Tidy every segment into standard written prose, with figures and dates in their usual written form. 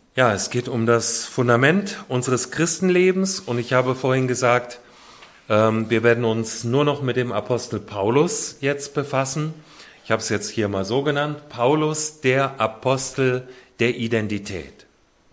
Ja, es geht um das Fundament unseres Christenlebens und ich habe vorhin gesagt, wir werden uns nur noch mit dem Apostel Paulus jetzt befassen. Ich habe es jetzt hier mal so genannt, Paulus, der Apostel der Identität.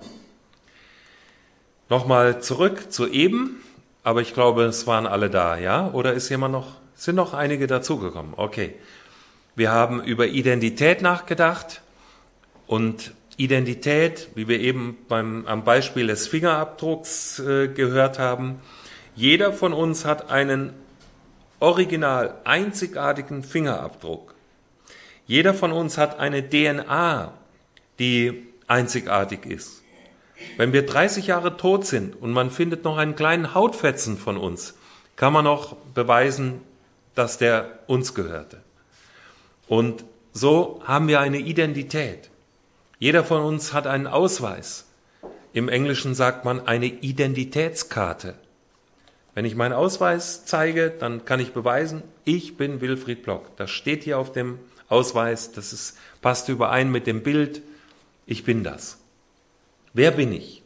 Nochmal zurück zu eben, aber ich glaube, es waren alle da, ja? Oder sind noch einige dazugekommen? Okay. Wir haben über Identität nachgedacht und Identität, wie wir eben am Beispiel des Fingerabdrucks gehört haben, jeder von uns hat einen original einzigartigen Fingerabdruck. Jeder von uns hat eine DNA, die einzigartig ist. Wenn wir 30 Jahre tot sind und man findet noch einen kleinen Hautfetzen von uns, kann man noch beweisen, dass der uns gehörte. Und so haben wir eine Identität. Jeder von uns hat einen Ausweis. Im Englischen sagt man eine Identitätskarte. Wenn ich meinen Ausweis zeige, dann kann ich beweisen, ich bin Wilfried Block. Das steht hier auf dem Ausweis, passt überein mit dem Bild, ich bin das. Wer bin ich?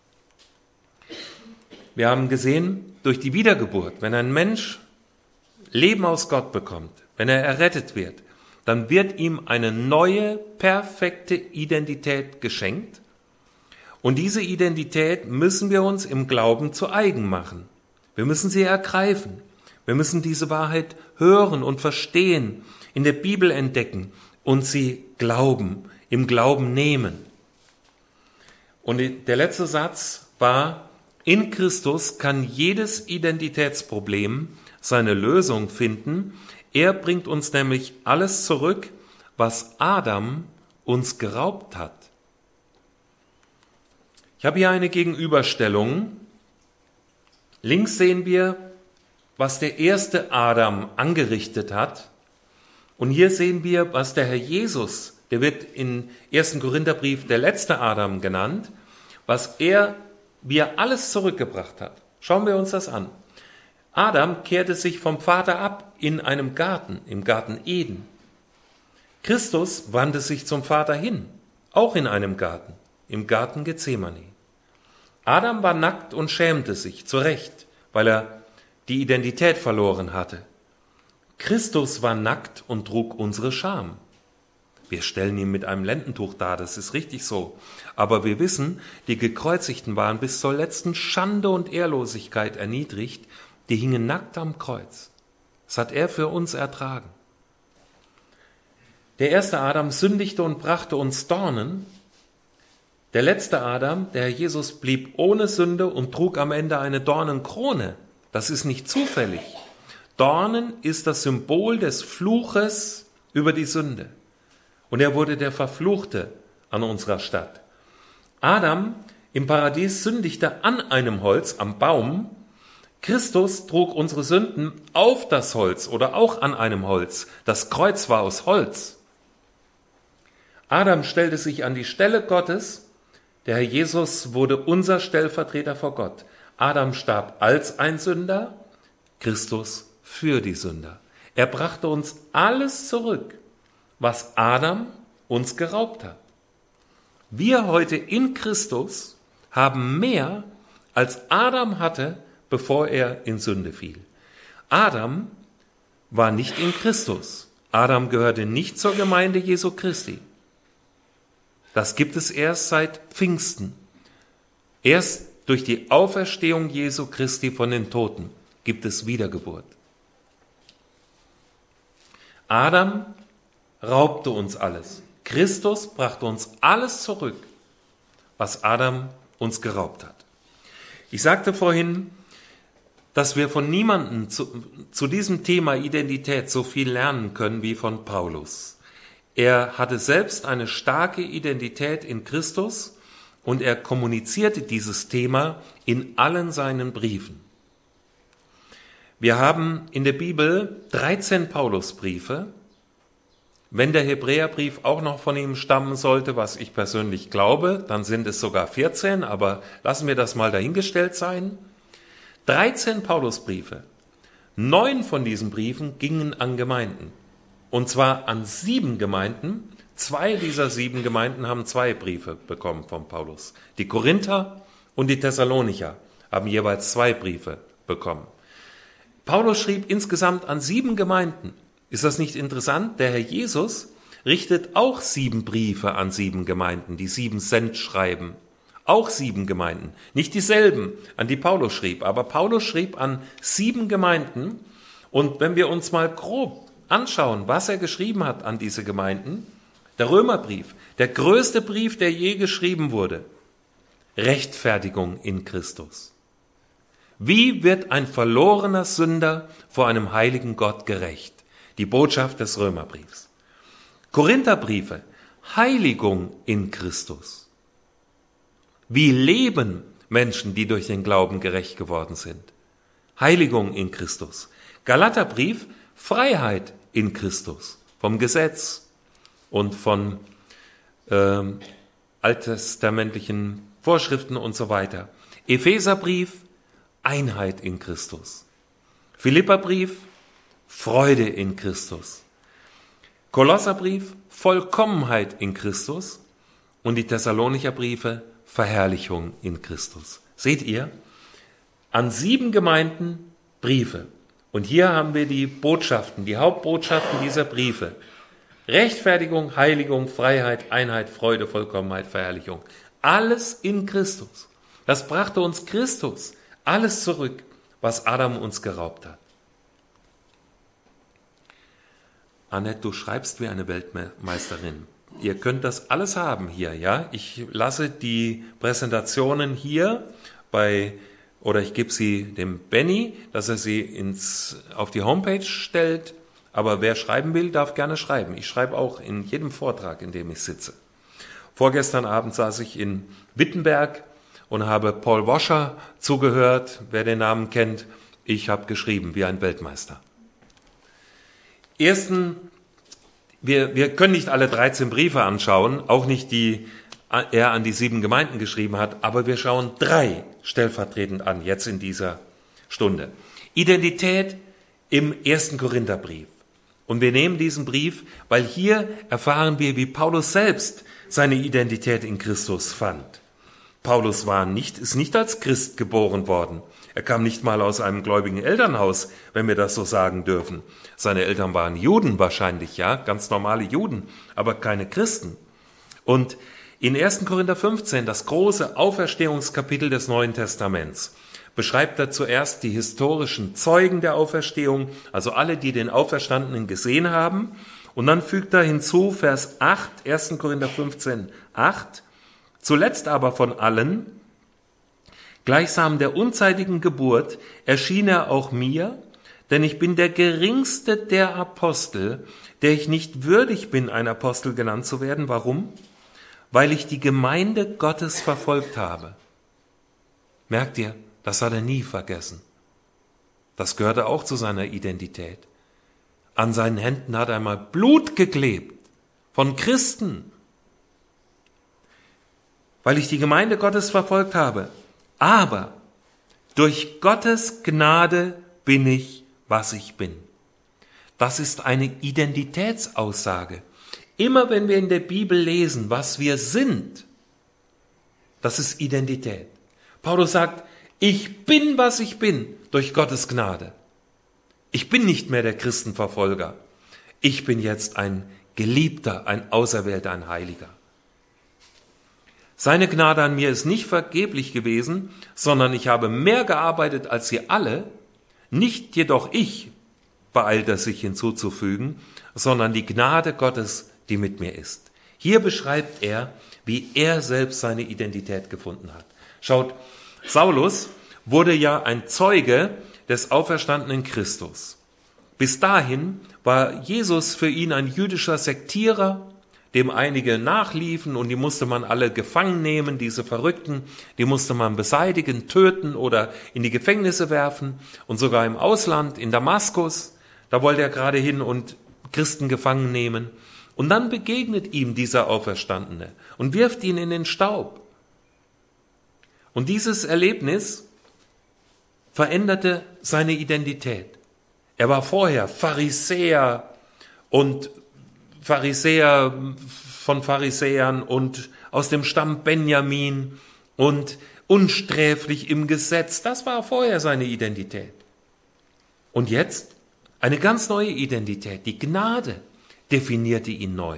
Wir haben gesehen, durch die Wiedergeburt, wenn ein Mensch Leben aus Gott bekommt, wenn er errettet wird, dann wird ihm eine neue, perfekte Identität geschenkt. Und diese Identität müssen wir uns im Glauben zu eigen machen. Wir müssen sie ergreifen. Wir müssen diese Wahrheit hören und verstehen, in der Bibel entdecken und sie glauben, im Glauben nehmen. Und der letzte Satz war, in Christus kann jedes Identitätsproblem seine Lösung finden. Er bringt uns nämlich alles zurück, was Adam uns geraubt hat. Ich habe hier eine Gegenüberstellung. Links sehen wir, was der erste Adam angerichtet hat. Und hier sehen wir, was der Herr Jesus, der wird im 1. Korintherbrief der letzte Adam genannt, wie er alles zurückgebracht hat. Schauen wir uns das an. Adam kehrte sich vom Vater ab in einem Garten, im Garten Eden. Christus wandte sich zum Vater hin, auch in einem Garten, im Garten Gethsemane. Adam war nackt und schämte sich, zu Recht, weil er die Identität verloren hatte. Christus war nackt und trug unsere Scham. Wir stellen ihn mit einem Lendentuch dar, das ist richtig so. Aber wir wissen, die Gekreuzigten waren bis zur letzten Schande und Ehrlosigkeit erniedrigt, die hingen nackt am Kreuz. Das hat er für uns ertragen. Der erste Adam sündigte und brachte uns Dornen. Der letzte Adam, der Herr Jesus, blieb ohne Sünde und trug am Ende eine Dornenkrone. Das ist nicht zufällig. Dornen ist das Symbol des Fluches über die Sünde. Und er wurde der Verfluchte an unserer Stadt. Adam im Paradies sündigte an einem Holz, am Baum. Christus trug unsere Sünden auf das Holz oder auch an einem Holz. Das Kreuz war aus Holz. Adam stellte sich an die Stelle Gottes. Der Herr Jesus wurde unser Stellvertreter vor Gott. Adam starb als ein Sünder, Christus für die Sünder. Er brachte uns alles zurück, was Adam uns geraubt hat. Wir heute in Christus haben mehr, als Adam hatte, bevor er in Sünde fiel. Adam war nicht in Christus. Adam gehörte nicht zur Gemeinde Jesu Christi. Das gibt es erst seit Pfingsten. Erst durch die Auferstehung Jesu Christi von den Toten gibt es Wiedergeburt. Adam raubte uns alles. Christus brachte uns alles zurück, was Adam uns geraubt hat. Ich sagte vorhin, dass wir von niemandem zu diesem Thema Identität so viel lernen können wie von Paulus. Er hatte selbst eine starke Identität in Christus und er kommunizierte dieses Thema in allen seinen Briefen. Wir haben in der Bibel 13 Paulusbriefe. Wenn der Hebräerbrief auch noch von ihm stammen sollte, was ich persönlich glaube, dann sind es sogar 14, aber lassen wir das mal dahingestellt sein. 13 Paulusbriefe. 9 von diesen Briefen gingen an Gemeinden. Und zwar an 7 Gemeinden, 2 dieser 7 Gemeinden haben 2 Briefe bekommen von Paulus. Die Korinther und die Thessalonicher haben jeweils 2 Briefe bekommen. Paulus schrieb insgesamt an 7 Gemeinden. Ist das nicht interessant? Der Herr Jesus richtet auch 7 Briefe an 7 Gemeinden, die 7 Sendschreiben. Auch 7 Gemeinden. Nicht dieselben, an die Paulus schrieb, aber Paulus schrieb an 7 Gemeinden. Und wenn wir uns mal grob anschauen, was er geschrieben hat an diese Gemeinden, der Römerbrief, der größte Brief, der je geschrieben wurde. Rechtfertigung in Christus. Wie wird ein verlorener Sünder vor einem heiligen Gott gerecht? Die Botschaft des Römerbriefs. Korintherbriefe, Heiligung in Christus. Wie leben Menschen, die durch den Glauben gerecht geworden sind? Heiligung in Christus. Galaterbrief, Freiheit in Christus. Vom Gesetz und von alttestamentlichen Vorschriften und so weiter. Epheserbrief, Einheit in Christus. Philipperbrief, Freude in Christus. Kolosserbrief, Vollkommenheit in Christus. Und die Thessalonicher Briefe, Verherrlichung in Christus. Seht ihr? An 7 Gemeinden Briefe. Und hier haben wir die Botschaften, die Hauptbotschaften dieser Briefe. Rechtfertigung, Heiligung, Freiheit, Einheit, Freude, Vollkommenheit, Verherrlichung. Alles in Christus. Das brachte uns Christus alles zurück, was Adam uns geraubt hat. Annette, du schreibst wie eine Weltmeisterin. Ihr könnt das alles haben hier, ja? Ich lasse die Präsentationen hier oder ich gebe sie dem Benny, dass er sie auf die Homepage stellt. Aber wer schreiben will, darf gerne schreiben. Ich schreibe auch in jedem Vortrag, in dem ich sitze. Vorgestern Abend saß ich in Wittenberg und habe Paul Washer zugehört, wer den Namen kennt. Ich habe geschrieben wie ein Weltmeister. Wir können nicht alle 13 Briefe anschauen, auch nicht die er an die 7 Gemeinden geschrieben hat, aber wir schauen 3 stellvertretend an, jetzt in dieser Stunde. Identität im 1. Korintherbrief. Und wir nehmen diesen Brief, weil hier erfahren wir, wie Paulus selbst seine Identität in Christus fand. Paulus ist nicht als Christ geboren worden. Er kam nicht mal aus einem gläubigen Elternhaus, wenn wir das so sagen dürfen. Seine Eltern waren Juden wahrscheinlich, ja, ganz normale Juden, aber keine Christen. Und in 1. Korinther 15, das große Auferstehungskapitel des Neuen Testaments, beschreibt er zuerst die historischen Zeugen der Auferstehung, also alle, die den Auferstandenen gesehen haben. Und dann fügt er hinzu, Vers 8, 1. Korinther 15, 8, zuletzt aber von allen, gleichsam der unzeitigen Geburt, erschien er auch mir, denn ich bin der geringste der Apostel, der ich nicht würdig bin, ein Apostel genannt zu werden. Warum? Weil ich die Gemeinde Gottes verfolgt habe. Merkt ihr? Das hat er nie vergessen. Das gehörte auch zu seiner Identität. An seinen Händen hat einmal Blut geklebt von Christen, weil ich die Gemeinde Gottes verfolgt habe. Aber durch Gottes Gnade bin ich, was ich bin. Das ist eine Identitätsaussage. Immer wenn wir in der Bibel lesen, was wir sind, das ist Identität. Paulus sagt, ich bin, was ich bin, durch Gottes Gnade. Ich bin nicht mehr der Christenverfolger. Ich bin jetzt ein Geliebter, ein Auserwählter, ein Heiliger. Seine Gnade an mir ist nicht vergeblich gewesen, sondern ich habe mehr gearbeitet als sie alle, nicht jedoch ich, beeilt er sich hinzuzufügen, sondern die Gnade Gottes, die mit mir ist. Hier beschreibt er, wie er selbst seine Identität gefunden hat. Schaut, Saulus wurde ja ein Zeuge des auferstandenen Christus. Bis dahin war Jesus für ihn ein jüdischer Sektierer, dem einige nachliefen und die musste man alle gefangen nehmen, diese Verrückten, die musste man beseitigen, töten oder in die Gefängnisse werfen und sogar im Ausland, in Damaskus, da wollte er gerade hin und Christen gefangen nehmen. Und dann begegnet ihm dieser Auferstandene und wirft ihn in den Staub. Und dieses Erlebnis veränderte seine Identität. Er war vorher Pharisäer und Pharisäer von Pharisäern und aus dem Stamm Benjamin und unsträflich im Gesetz. Das war vorher seine Identität. Und jetzt eine ganz neue Identität. Die Gnade definierte ihn neu.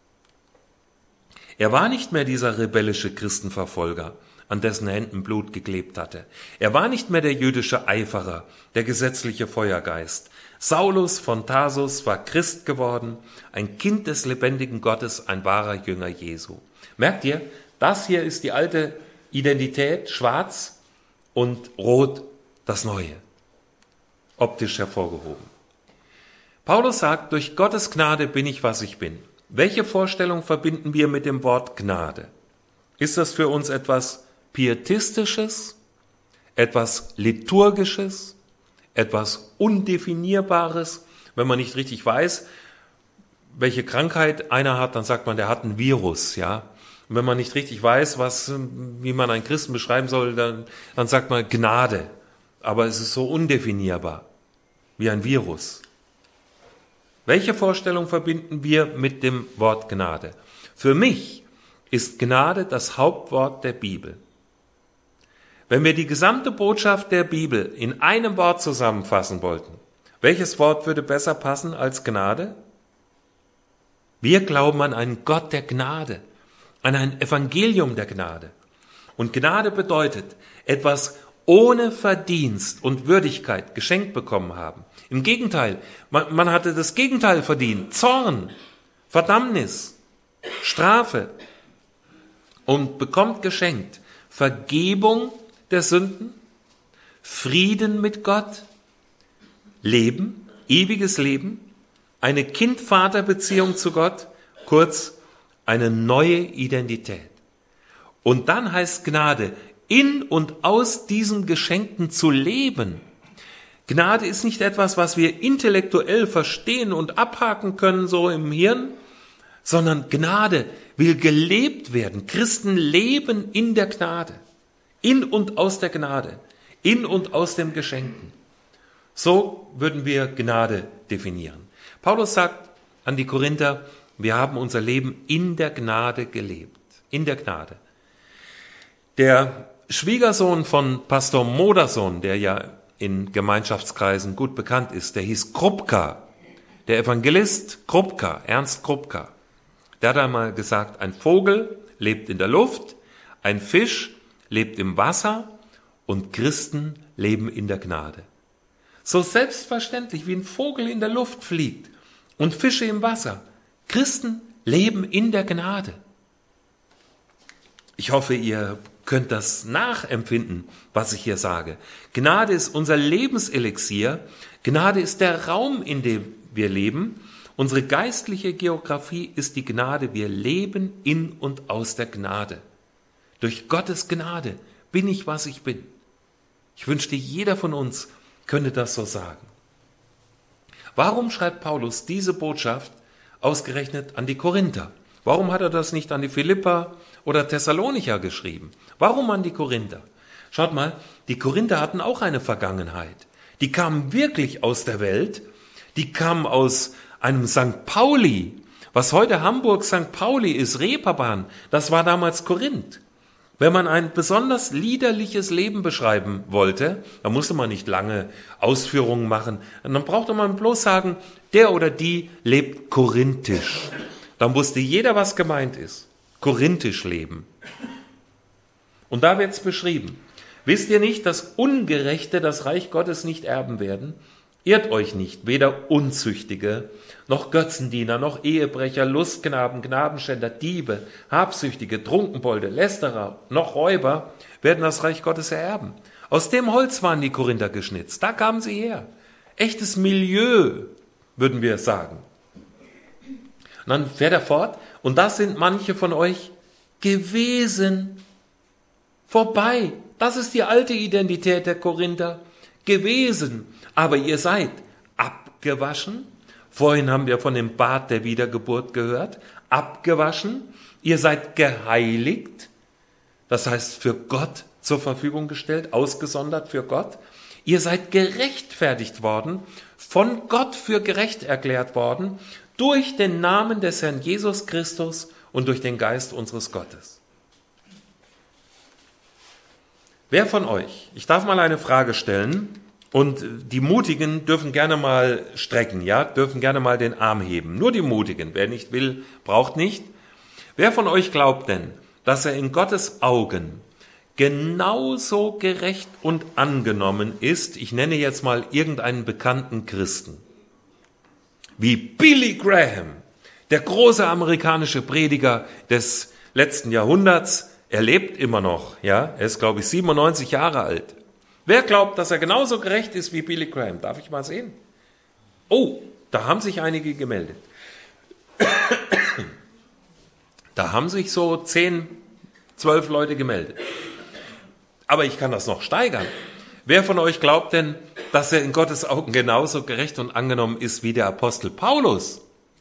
Er war nicht mehr dieser rebellische Christenverfolger, an dessen Händen Blut geklebt hatte. Er war nicht mehr der jüdische Eiferer, der gesetzliche Feuergeist. Saulus von Tarsus war Christ geworden, ein Kind des lebendigen Gottes, ein wahrer Jünger Jesu. Merkt ihr, das hier ist die alte Identität, schwarz und rot, das Neue, optisch hervorgehoben. Paulus sagt, durch Gottes Gnade bin ich, was ich bin. Welche Vorstellung verbinden wir mit dem Wort Gnade? Ist das für uns etwas Pietistisches, etwas Liturgisches, etwas Undefinierbares? Wenn man nicht richtig weiß, welche Krankheit einer hat, dann sagt man, der hat ein Virus, ja. Und wenn man nicht richtig weiß, wie man einen Christen beschreiben soll, dann sagt man Gnade. Aber es ist so undefinierbar, wie ein Virus. Welche Vorstellung verbinden wir mit dem Wort Gnade? Für mich ist Gnade das Hauptwort der Bibel. Wenn wir die gesamte Botschaft der Bibel in einem Wort zusammenfassen wollten, welches Wort würde besser passen als Gnade? Wir glauben an einen Gott der Gnade, an ein Evangelium der Gnade. Und Gnade bedeutet, etwas ohne Verdienst und Würdigkeit geschenkt bekommen haben. Im Gegenteil, man hatte das Gegenteil verdient. Zorn, Verdammnis, Strafe. Und bekommt geschenkt Vergebung der Sünden, Frieden mit Gott, Leben, ewiges Leben, eine Kind-Vater-Beziehung zu Gott, kurz eine neue Identität. Und dann heißt Gnade, in und aus diesen Geschenken zu leben. Gnade ist nicht etwas, was wir intellektuell verstehen und abhaken können, so im Hirn, sondern Gnade will gelebt werden. Christen leben in der Gnade, in und aus der Gnade, in und aus dem Geschenken. So würden wir Gnade definieren. Paulus sagt an die Korinther, wir haben unser Leben in der Gnade gelebt, in der Gnade. Der Schwiegersohn von Pastor Modersohn, der ja in Gemeinschaftskreisen gut bekannt ist, der hieß Krupka, der Evangelist Krupka, Ernst Krupka. Der hat einmal gesagt, ein Vogel lebt in der Luft, ein Fisch lebt im Wasser und Christen leben in der Gnade. So selbstverständlich wie ein Vogel in der Luft fliegt und Fische im Wasser. Christen leben in der Gnade. Ich hoffe, ihr könnt das nachempfinden, was ich hier sage. Gnade ist unser Lebenselixier. Gnade ist der Raum, in dem wir leben. Unsere geistliche Geografie ist die Gnade. Wir leben in und aus der Gnade. Durch Gottes Gnade bin ich, was ich bin. Ich wünschte, jeder von uns könnte das so sagen. Warum schreibt Paulus diese Botschaft ausgerechnet an die Korinther? Warum hat er das nicht an die Philipper oder Thessalonicher geschrieben? Warum an die Korinther? Schaut mal, die Korinther hatten auch eine Vergangenheit. Die kamen wirklich aus der Welt. Die kamen aus einem St. Pauli. Was heute Hamburg St. Pauli ist, Reeperbahn, das war damals Korinth. Wenn man ein besonders liederliches Leben beschreiben wollte, dann musste man nicht lange Ausführungen machen. Dann brauchte man bloß sagen, der oder die lebt korinthisch. Dann wusste jeder, was gemeint ist. Korinthisch leben. Und da wird es beschrieben. Wisst ihr nicht, dass Ungerechte das Reich Gottes nicht erben werden? Irrt euch nicht, weder Unzüchtige, noch Götzendiener, noch Ehebrecher, Lustgnaben, Gnadenschänder, Diebe, Habsüchtige, Trunkenbolde, Lästerer, noch Räuber werden das Reich Gottes ererben. Aus dem Holz waren die Korinther geschnitzt, da kamen sie her. Echtes Milieu, würden wir sagen. Und dann fährt er fort, und das sind manche von euch gewesen. Vorbei, das ist die alte Identität der Korinther. Gewesen, aber ihr seid abgewaschen. Vorhin haben wir von dem Bad der Wiedergeburt gehört. Abgewaschen, ihr seid geheiligt, das heißt für Gott zur Verfügung gestellt, ausgesondert für Gott. Ihr seid gerechtfertigt worden, von Gott für gerecht erklärt worden, durch den Namen des Herrn Jesus Christus und durch den Geist unseres Gottes. Wer von euch, ich darf mal eine Frage stellen, und die Mutigen dürfen gerne mal strecken, ja, dürfen gerne mal den Arm heben. Nur die Mutigen, wer nicht will, braucht nicht. Wer von euch glaubt denn, dass er in Gottes Augen genauso gerecht und angenommen ist, ich nenne jetzt mal irgendeinen bekannten Christen, wie Billy Graham, der große amerikanische Prediger des letzten Jahrhunderts? Er lebt immer noch, ja, er ist, glaube ich, 97 Jahre alt. Wer glaubt, dass er genauso gerecht ist wie Billy Graham? Darf ich mal sehen? Oh, da haben sich einige gemeldet. Da haben sich so 10, 12 Leute gemeldet. Aber ich kann das noch steigern. Wer von euch glaubt denn, dass er in Gottes Augen genauso gerecht und angenommen ist wie der Apostel Paulus?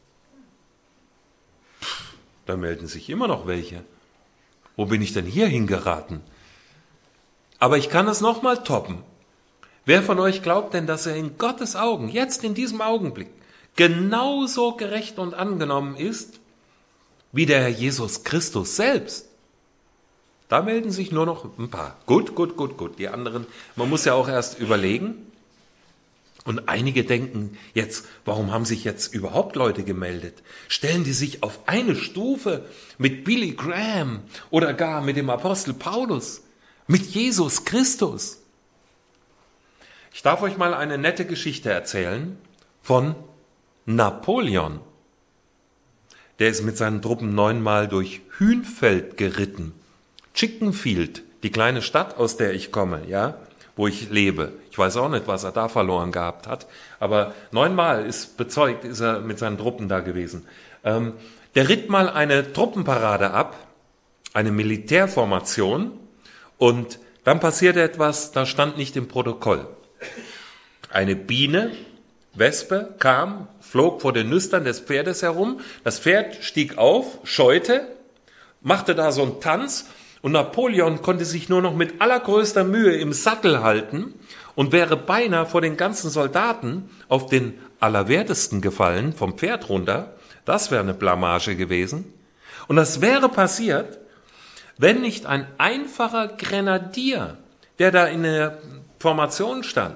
Da melden sich immer noch welche. Wo bin ich denn hier hingeraten? Aber ich kann es nochmal toppen. Wer von euch glaubt denn, dass er in Gottes Augen, jetzt in diesem Augenblick, genauso gerecht und angenommen ist, wie der Herr Jesus Christus selbst? Da melden sich nur noch ein paar. Gut. Die anderen, man muss ja auch erst überlegen. Und einige denken jetzt, warum haben sich jetzt überhaupt Leute gemeldet? Stellen die sich auf eine Stufe mit Billy Graham oder gar mit dem Apostel Paulus? Mit Jesus Christus. Ich darf euch mal eine nette Geschichte erzählen von Napoleon. Der ist mit seinen Truppen 9-mal durch Hünfeld geritten. Chickenfield, die kleine Stadt, aus der ich komme, ja, wo ich lebe. Ich weiß auch nicht, was er da verloren gehabt hat, aber 9-mal ist bezeugt, ist er mit seinen Truppen da gewesen. Der ritt mal eine Truppenparade ab, eine Militärformation. Und dann passierte etwas, das stand nicht im Protokoll. Eine Biene, Wespe, kam, flog vor den Nüstern des Pferdes herum. Das Pferd stieg auf, scheute, machte da so einen Tanz und Napoleon konnte sich nur noch mit allergrößter Mühe im Sattel halten und wäre beinahe vor den ganzen Soldaten auf den Allerwertesten gefallen, vom Pferd runter. Das wäre eine Blamage gewesen. Und das wäre passiert, wenn nicht ein einfacher Grenadier, der da in der Formation stand,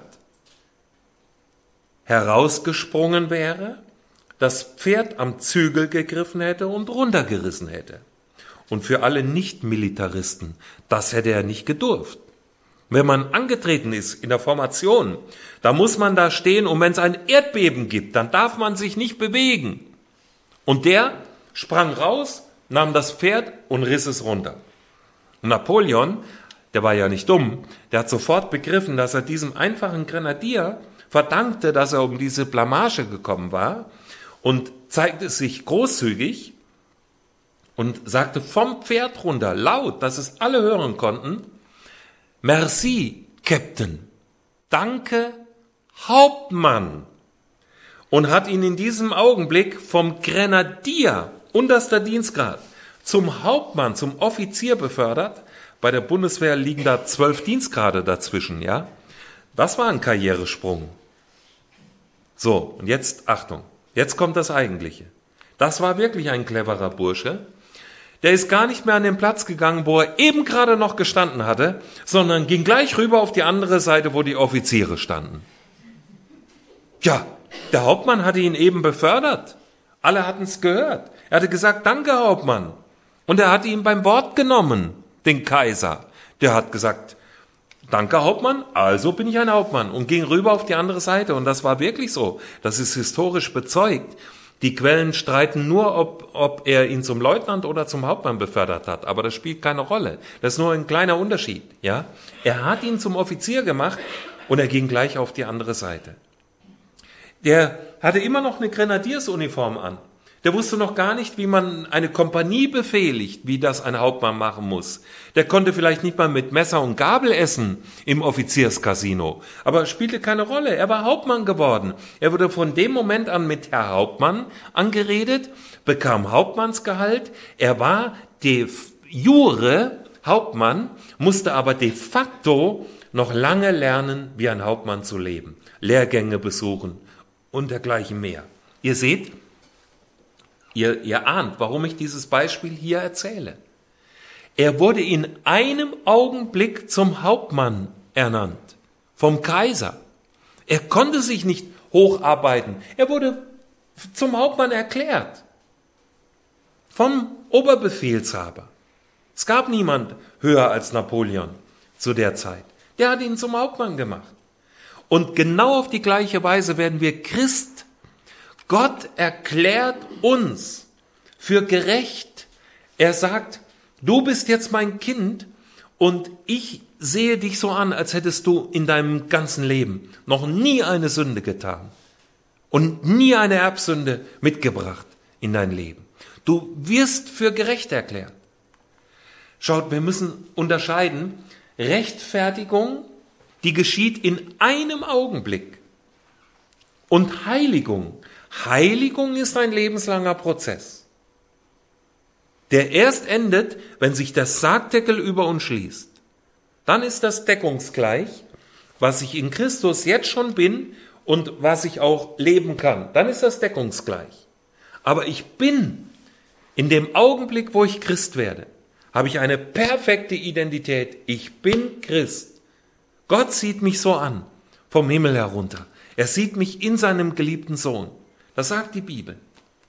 herausgesprungen wäre, das Pferd am Zügel gegriffen hätte und runtergerissen hätte. Und für alle Nicht-Militaristen, das hätte er nicht gedurft. Wenn man angetreten ist in der Formation, da muss man da stehen und wenn es ein Erdbeben gibt, dann darf man sich nicht bewegen. Und der sprang raus, nahm das Pferd und riss es runter. Und Napoleon, der war ja nicht dumm, der hat sofort begriffen, dass er diesem einfachen Grenadier verdankte, dass er um diese Blamage gekommen war und zeigte sich großzügig und sagte vom Pferd runter, laut, dass es alle hören konnten, Merci, Captain, danke, Hauptmann. Und hat ihn in diesem Augenblick vom Grenadier, unterster Dienstgrad, zum Hauptmann, zum Offizier befördert. Bei der Bundeswehr liegen da 12 Dienstgrade dazwischen, ja. Das war ein Karrieresprung. So, und jetzt, Achtung, jetzt kommt das Eigentliche. Das war wirklich ein cleverer Bursche. Der ist gar nicht mehr an den Platz gegangen, wo er eben gerade noch gestanden hatte, sondern ging gleich rüber auf die andere Seite, wo die Offiziere standen. Ja, der Hauptmann hatte ihn eben befördert. Alle hatten es gehört. Er hatte gesagt, danke, Hauptmann. Und er hatte ihn beim Wort genommen, den Kaiser. Der hat gesagt, danke, Hauptmann, also bin ich ein Hauptmann. Und ging rüber auf die andere Seite. Und das war wirklich so. Das ist historisch bezeugt. Die Quellen streiten nur, ob er ihn zum Leutnant oder zum Hauptmann befördert hat. Aber das spielt keine Rolle. Das ist nur ein kleiner Unterschied. Ja? Er hat ihn zum Offizier gemacht und er ging gleich auf die andere Seite. Der hatte immer noch eine Grenadiersuniform an. Der wusste noch gar nicht, wie man eine Kompanie befehligt, wie das ein Hauptmann machen muss. Der konnte vielleicht nicht mal mit Messer und Gabel essen im Offizierscasino. Aber es spielte keine Rolle. Er war Hauptmann geworden. Er wurde von dem Moment an mit Herr Hauptmann angeredet, bekam Hauptmannsgehalt. Er war de jure Hauptmann, musste aber de facto noch lange lernen, wie ein Hauptmann zu leben. Lehrgänge besuchen und dergleichen mehr. Ihr seht, Ihr ahnt, warum ich dieses Beispiel hier erzähle. Er wurde in einem Augenblick zum Hauptmann ernannt, vom Kaiser. Er konnte sich nicht hocharbeiten. Er wurde zum Hauptmann erklärt, vom Oberbefehlshaber. Es gab niemand höher als Napoleon zu der Zeit. Der hat ihn zum Hauptmann gemacht. Und genau auf die gleiche Weise werden wir Christ. Gott erklärt uns für gerecht. Er sagt, du bist jetzt mein Kind und ich sehe dich so an, als hättest du in deinem ganzen Leben noch nie eine Sünde getan und nie eine Erbsünde mitgebracht in dein Leben. Du wirst für gerecht erklärt. Schaut, wir müssen unterscheiden, Rechtfertigung, die geschieht in einem Augenblick, und Heiligung. Heiligung ist ein lebenslanger Prozess, der erst endet, wenn sich der Sargdeckel über uns schließt. Dann ist das deckungsgleich, was ich in Christus jetzt schon bin und was ich auch leben kann. Dann ist das deckungsgleich. Aber ich bin in dem Augenblick, wo ich Christ werde, habe ich eine perfekte Identität. Ich bin Christ. Gott sieht mich so an, vom Himmel herunter. Er sieht mich in seinem geliebten Sohn. Das sagt die Bibel.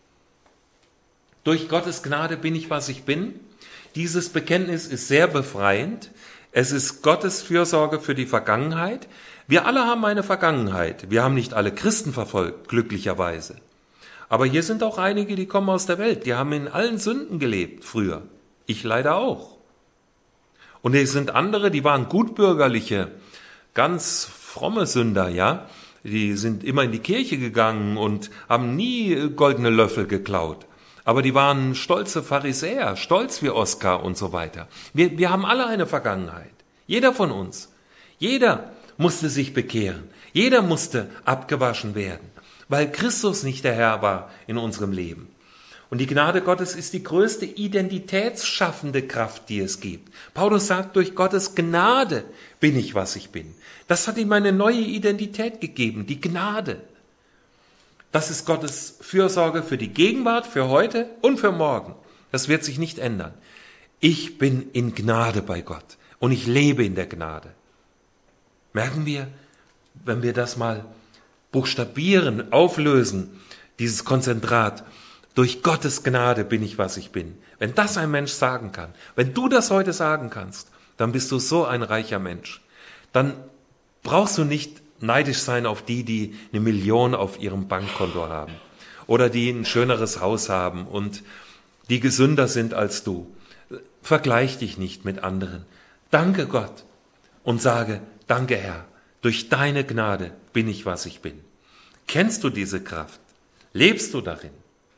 Durch Gottes Gnade bin ich, was ich bin. Dieses Bekenntnis ist sehr befreiend. Es ist Gottes Fürsorge für die Vergangenheit. Wir alle haben eine Vergangenheit. Wir haben nicht alle Christen verfolgt, glücklicherweise. Aber hier sind auch einige, die kommen aus der Welt. Die haben in allen Sünden gelebt früher. Ich leider auch. Und es sind andere, die waren gutbürgerliche, ganz fromme Sünder, ja. Die sind immer in die Kirche gegangen und haben nie goldene Löffel geklaut. Aber die waren stolze Pharisäer, stolz wie Oskar und so weiter. Wir haben alle eine Vergangenheit. Jeder von uns. Jeder musste sich bekehren. Jeder musste abgewaschen werden, weil Christus nicht der Herr war in unserem Leben. Und die Gnade Gottes ist die größte identitätsschaffende Kraft, die es gibt. Paulus sagt, durch Gottes Gnade bin ich, was ich bin. Das hat ihm eine neue Identität gegeben, die Gnade. Das ist Gottes Fürsorge für die Gegenwart, für heute und für morgen. Das wird sich nicht ändern. Ich bin in Gnade bei Gott und ich lebe in der Gnade. Merken wir, wenn wir das mal buchstabieren, auflösen, dieses Konzentrat, durch Gottes Gnade bin ich, was ich bin. Wenn das ein Mensch sagen kann, wenn du das heute sagen kannst, dann bist du so ein reicher Mensch. Dann brauchst du nicht neidisch sein auf die, die 1 Million auf ihrem Bankkonto haben oder die ein schöneres Haus haben und die gesünder sind als du. Vergleich dich nicht mit anderen. Danke Gott und sage, danke Herr, durch deine Gnade bin ich, was ich bin. Kennst du diese Kraft? Lebst du darin?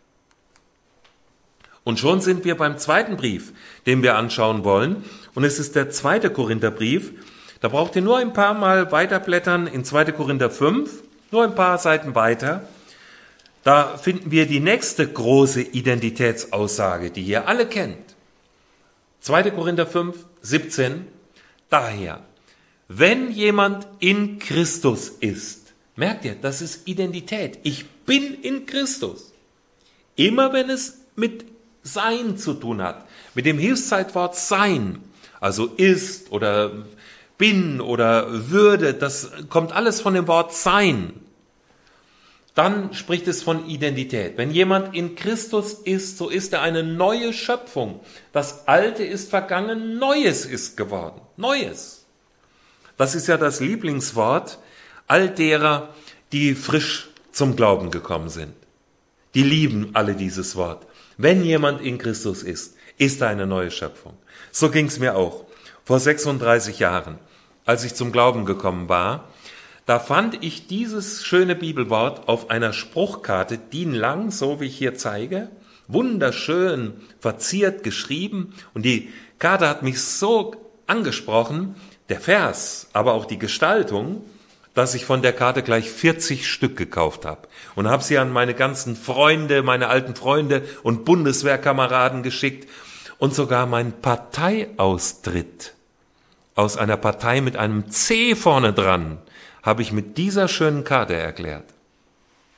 Und schon sind wir beim zweiten Brief, den wir anschauen wollen. Und es ist der 2. Korintherbrief. Da braucht ihr nur ein paar Mal weiterblättern in 2. Korinther 5, nur ein paar Seiten weiter. Da finden wir die nächste große Identitätsaussage, die ihr alle kennt. 2. Korinther 5, 17. Daher, wenn jemand in Christus ist, merkt ihr, das ist Identität. Ich bin in Christus. Immer wenn es mit Sein zu tun hat, mit dem Hilfszeitwort sein, also ist oder bin oder würde, das kommt alles von dem Wort sein. Dann spricht es von Identität. Wenn jemand in Christus ist, so ist er eine neue Schöpfung. Das Alte ist vergangen, Neues ist geworden. Neues. Das ist ja das Lieblingswort all derer, die frisch zum Glauben gekommen sind. Die lieben alle dieses Wort. Wenn jemand in Christus ist er eine neue Schöpfung. So ging es mir auch. Vor 36 Jahren, als ich zum Glauben gekommen war, da fand ich dieses schöne Bibelwort auf einer Spruchkarte, DIN-lang, so wie ich hier zeige, wunderschön verziert geschrieben. Und die Karte hat mich so angesprochen, der Vers, aber auch die Gestaltung, dass ich von der Karte gleich 40 Stück gekauft habe und habe sie an meine ganzen Freunde, meine alten Freunde und Bundeswehrkameraden geschickt und sogar meinen Parteiaustritt aus einer Partei mit einem C vorne dran habe ich mit dieser schönen Karte erklärt.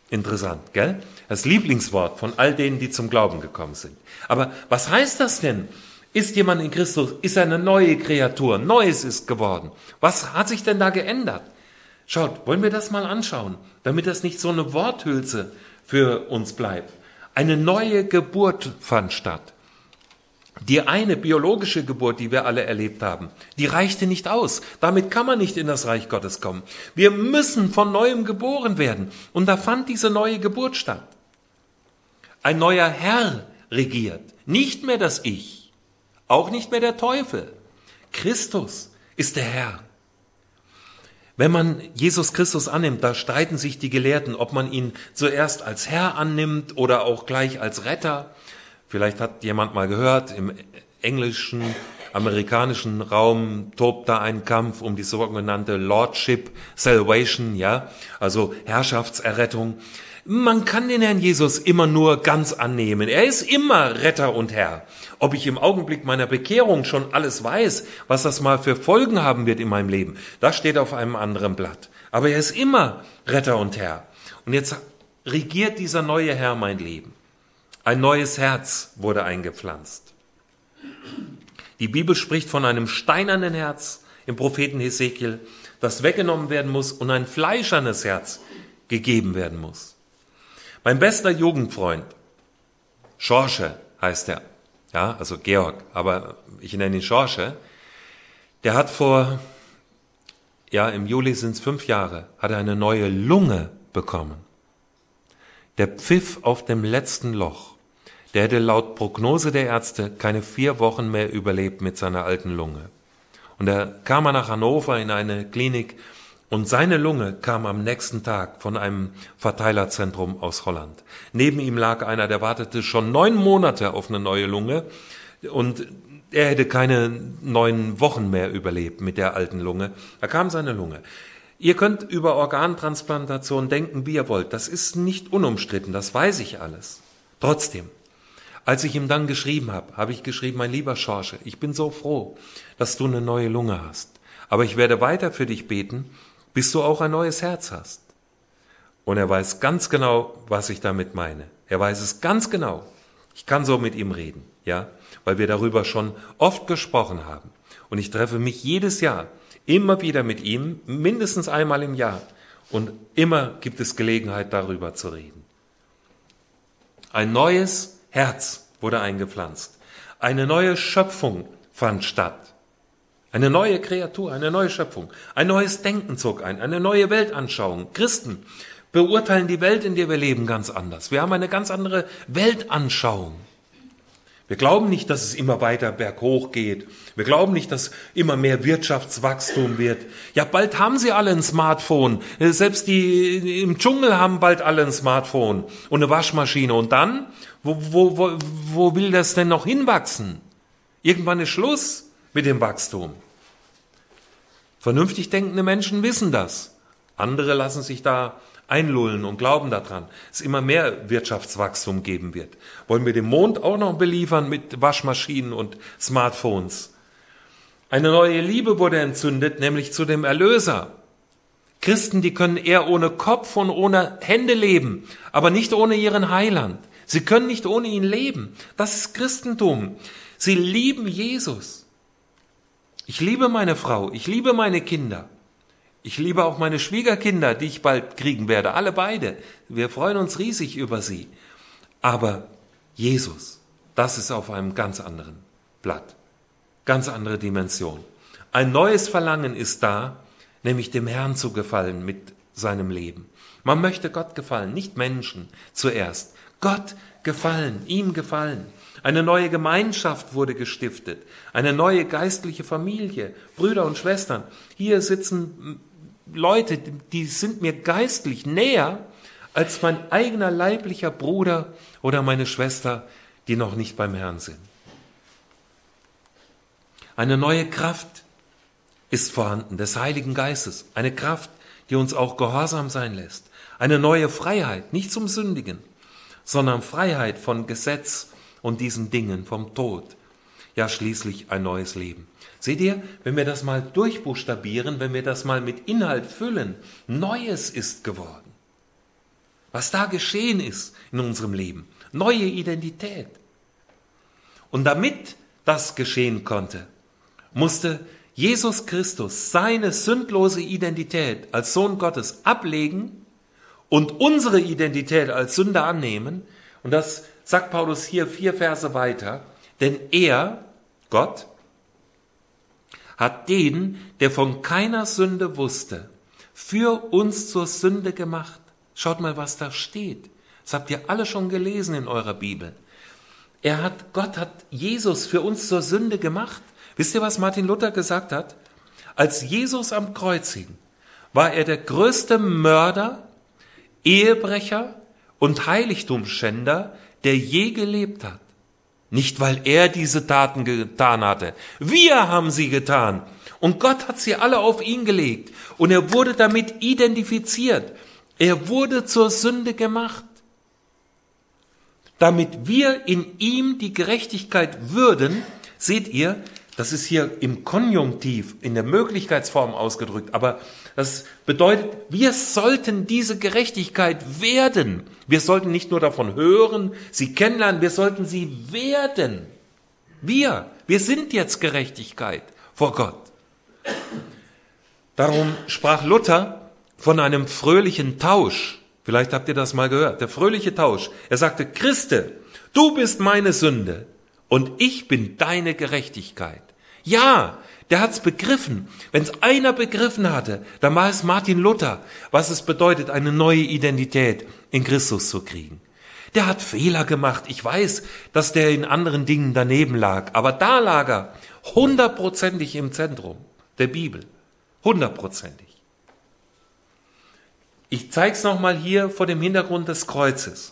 Interessant, gell? Das Lieblingswort von all denen, die zum Glauben gekommen sind. Aber was heißt das denn? Ist jemand in Christus, ist er eine neue Kreatur, Neues ist geworden. Was hat sich denn da geändert? Schaut, wollen wir das mal anschauen, damit das nicht so eine Worthülse für uns bleibt. Eine neue Geburt fand statt. Die eine biologische Geburt, die wir alle erlebt haben, die reichte nicht aus. Damit kann man nicht in das Reich Gottes kommen. Wir müssen von Neuem geboren werden. Und da fand diese neue Geburt statt. Ein neuer Herr regiert. Nicht mehr das Ich. Auch nicht mehr der Teufel. Christus ist der Herr. Wenn man Jesus Christus annimmt, da streiten sich die Gelehrten, ob man ihn zuerst als Herr annimmt oder auch gleich als Retter. Vielleicht hat jemand mal gehört, im englischen, amerikanischen Raum tobt da ein Kampf um die sogenannte Lordship Salvation, ja, also Herrschaftserrettung. Man kann den Herrn Jesus immer nur ganz annehmen. Er ist immer Retter und Herr. Ob ich im Augenblick meiner Bekehrung schon alles weiß, was das mal für Folgen haben wird in meinem Leben, das steht auf einem anderen Blatt. Aber er ist immer Retter und Herr. Und jetzt regiert dieser neue Herr mein Leben. Ein neues Herz wurde eingepflanzt. Die Bibel spricht von einem steinernen Herz im Propheten Hesekiel, das weggenommen werden muss und ein fleischernes Herz gegeben werden muss. Mein bester Jugendfreund, Schorche heißt er, ja, also Georg, aber ich nenne ihn Schorche, der hat im Juli sind es 5 Jahre, hat er eine neue Lunge bekommen. Der pfiff auf dem letzten Loch. Der hätte laut Prognose der Ärzte keine 4 Wochen mehr überlebt mit seiner alten Lunge. Und da kam er nach Hannover in eine Klinik und seine Lunge kam am nächsten Tag von einem Verteilerzentrum aus Holland. Neben ihm lag einer, der wartete schon 9 Monate auf eine neue Lunge und er hätte keine 9 Wochen mehr überlebt mit der alten Lunge. Da kam seine Lunge. Ihr könnt über Organtransplantation denken, wie ihr wollt. Das ist nicht unumstritten, das weiß ich alles. Trotzdem. Als ich ihm dann geschrieben habe ich geschrieben, mein lieber Schorche, ich bin so froh, dass du eine neue Lunge hast. Aber ich werde weiter für dich beten, bis du auch ein neues Herz hast. Und er weiß ganz genau, was ich damit meine. Er weiß es ganz genau. Ich kann so mit ihm reden, ja, weil wir darüber schon oft gesprochen haben. Und ich treffe mich jedes Jahr immer wieder mit ihm, mindestens einmal im Jahr. Und immer gibt es Gelegenheit, darüber zu reden. Ein neues Herz wurde eingepflanzt. Eine neue Schöpfung fand statt. Eine neue Kreatur, eine neue Schöpfung. Ein neues Denken zog ein, eine neue Weltanschauung. Christen beurteilen die Welt, in der wir leben, ganz anders. Wir haben eine ganz andere Weltanschauung. Wir glauben nicht, dass es immer weiter berghoch geht. Wir glauben nicht, dass immer mehr Wirtschaftswachstum wird. Ja, bald haben sie alle ein Smartphone. Selbst die im Dschungel haben bald alle ein Smartphone und eine Waschmaschine. Und dann, wo will das denn noch hinwachsen? Irgendwann ist Schluss mit dem Wachstum. Vernünftig denkende Menschen wissen das. Andere lassen sich da einlullen und glauben daran, dass es immer mehr Wirtschaftswachstum geben wird. Wollen wir den Mond auch noch beliefern mit Waschmaschinen und Smartphones? Eine neue Liebe wurde entzündet, nämlich zu dem Erlöser. Christen, die können eher ohne Kopf und ohne Hände leben, aber nicht ohne ihren Heiland. Sie können nicht ohne ihn leben. Das ist Christentum. Sie lieben Jesus. Ich liebe meine Frau, ich liebe meine Kinder. Ich liebe auch meine Schwiegerkinder, die ich bald kriegen werde, alle beide. Wir freuen uns riesig über sie. Aber Jesus, das ist auf einem ganz anderen Blatt, ganz andere Dimension. Ein neues Verlangen ist da, nämlich dem Herrn zu gefallen mit seinem Leben. Man möchte Gott gefallen, nicht Menschen zuerst. Gott gefallen, ihm gefallen. Eine neue Gemeinschaft wurde gestiftet, eine neue geistliche Familie, Brüder und Schwestern. Hier sitzen Leute, die sind mir geistlich näher als mein eigener leiblicher Bruder oder meine Schwester, die noch nicht beim Herrn sind. Eine neue Kraft ist vorhanden, des Heiligen Geistes. Eine Kraft, die uns auch gehorsam sein lässt. Eine neue Freiheit, nicht zum Sündigen, sondern Freiheit von Gesetz und diesen Dingen, vom Tod. Ja, schließlich ein neues Leben. Seht ihr, wenn wir das mal durchbuchstabieren, wenn wir das mal mit Inhalt füllen, Neues ist geworden. was da geschehen ist in unserem Leben. Neue Identität. Und damit das geschehen konnte, musste Jesus Christus seine sündlose Identität als Sohn Gottes ablegen und unsere Identität als Sünder annehmen. Und das sagt Paulus hier 4 Verse weiter. Denn er, Gott, hat den, der von keiner Sünde wusste, für uns zur Sünde gemacht. Schaut mal, was da steht. Das habt ihr alle schon gelesen in eurer Bibel. Gott hat Jesus für uns zur Sünde gemacht. Wisst ihr, was Martin Luther gesagt hat? Als Jesus am Kreuz hing, war er der größte Mörder, Ehebrecher und Heiligtumsschänder, der je gelebt hat. Nicht, weil er diese Taten getan hatte. Wir haben sie getan. Und Gott hat sie alle auf ihn gelegt. Und er wurde damit identifiziert. Er wurde zur Sünde gemacht. Damit wir in ihm die Gerechtigkeit würden, seht ihr, das ist hier im Konjunktiv, in der Möglichkeitsform ausgedrückt, aber das bedeutet, wir sollten diese Gerechtigkeit werden. Wir sollten nicht nur davon hören, sie kennenlernen, wir sollten sie werden. Wir sind jetzt Gerechtigkeit vor Gott. Darum sprach Luther von einem fröhlichen Tausch. Vielleicht habt ihr das mal gehört, der fröhliche Tausch. Er sagte, Christe, du bist meine Sünde und ich bin deine Gerechtigkeit. Ja, der hat's begriffen. Wenn es einer begriffen hatte, dann war es Martin Luther, was es bedeutet, eine neue Identität in Christus zu kriegen. Der hat Fehler gemacht. Ich weiß, dass der in anderen Dingen daneben lag, aber da lag er 100%ig im Zentrum der Bibel. 100%ig. Ich zeige es nochmal hier vor dem Hintergrund des Kreuzes.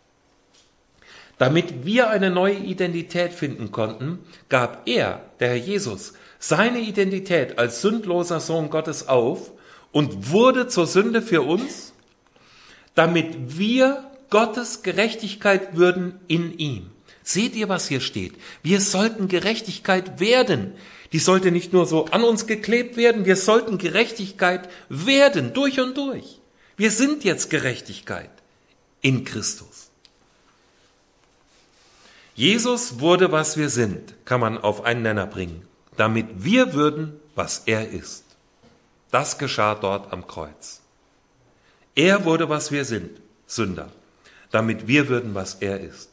Damit wir eine neue Identität finden konnten, gab er, der Herr Jesus, seine Identität als sündloser Sohn Gottes auf und wurde zur Sünde für uns, damit wir Gottes Gerechtigkeit würden in ihm. Seht ihr, was hier steht? Wir sollten Gerechtigkeit werden. Die sollte nicht nur so an uns geklebt werden, wir sollten Gerechtigkeit werden, durch und durch. Wir sind jetzt Gerechtigkeit in Christus. Jesus wurde, was wir sind, kann man auf einen Nenner bringen, damit wir würden, was er ist. Das geschah dort am Kreuz. Er wurde, was wir sind, Sünder, damit wir würden, was er ist.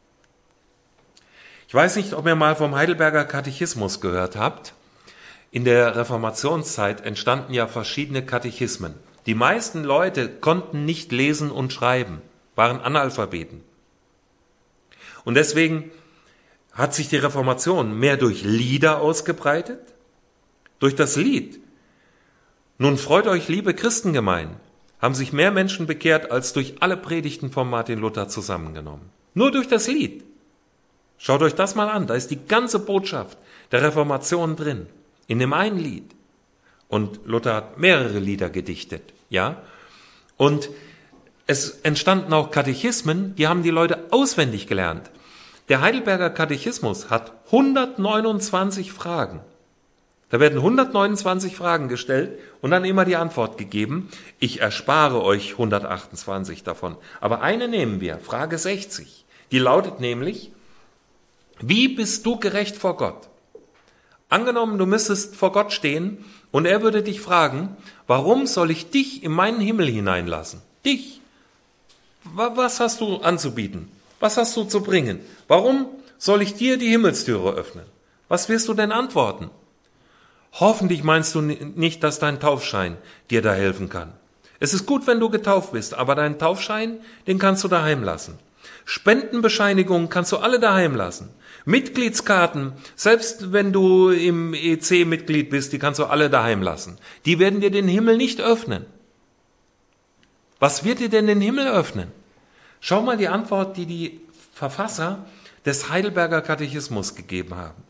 Ich weiß nicht, ob ihr mal vom Heidelberger Katechismus gehört habt. In der Reformationszeit entstanden ja verschiedene Katechismen. Die meisten Leute konnten nicht lesen und schreiben, waren Analphabeten. Und deswegen hat sich die Reformation mehr durch Lieder ausgebreitet, durch das Lied. Nun freut euch, liebe Christengemeinden, haben sich mehr Menschen bekehrt als durch alle Predigten von Martin Luther zusammengenommen. Nur durch das Lied. Schaut euch das mal an, da ist die ganze Botschaft der Reformation drin, in dem einen Lied. Und Luther hat mehrere Lieder gedichtet, ja. Und es entstanden auch Katechismen, die haben die Leute auswendig gelernt. Der Heidelberger Katechismus hat 129 Fragen. Da werden 129 Fragen gestellt und dann immer die Antwort gegeben. Ich erspare euch 128 davon. Aber eine nehmen wir, Frage 60. Die lautet nämlich, wie bist du gerecht vor Gott? Angenommen, du müsstest vor Gott stehen und er würde dich fragen, warum soll ich dich in meinen Himmel hineinlassen? Dich. Was hast du anzubieten? Was hast du zu bringen? Warum soll ich dir die Himmelstüre öffnen? Was wirst du denn antworten? Hoffentlich meinst du nicht, dass dein Taufschein dir da helfen kann. Es ist gut, wenn du getauft bist, aber deinen Taufschein, den kannst du daheim lassen. Spendenbescheinigungen kannst du alle daheim lassen. Mitgliedskarten, selbst wenn du im EC Mitglied bist, die kannst du alle daheim lassen. Die werden dir den Himmel nicht öffnen. Was wird dir denn den Himmel öffnen? Schau mal die Antwort, die die Verfasser des Heidelberger Katechismus gegeben haben.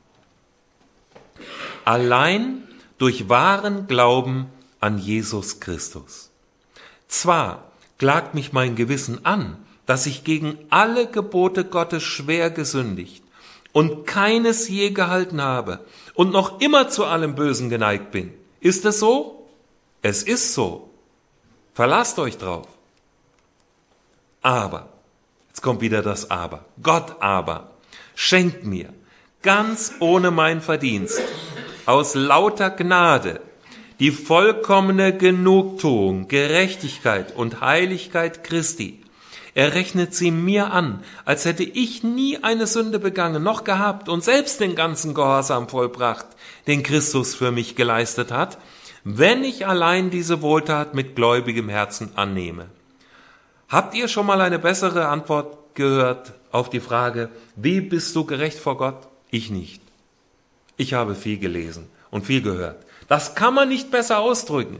Allein durch wahren Glauben an Jesus Christus. Zwar klagt mich mein Gewissen an, dass ich gegen alle Gebote Gottes schwer gesündigt und keines je gehalten habe und noch immer zu allem Bösen geneigt bin. Ist es so? Es ist so. Verlasst euch drauf. Aber, jetzt kommt wieder das Aber, Gott aber schenkt mir ganz ohne mein Verdienst, aus lauter Gnade, die vollkommene Genugtuung, Gerechtigkeit und Heiligkeit Christi. Er rechnet sie mir an, als hätte ich nie eine Sünde begangen, noch gehabt und selbst den ganzen Gehorsam vollbracht, den Christus für mich geleistet hat, wenn ich allein diese Wohltat mit gläubigem Herzen annehme. Habt ihr schon mal eine bessere Antwort gehört auf die Frage, wie bist du gerecht vor Gott? Ich nicht. Ich habe viel gelesen und viel gehört. Das kann man nicht besser ausdrücken.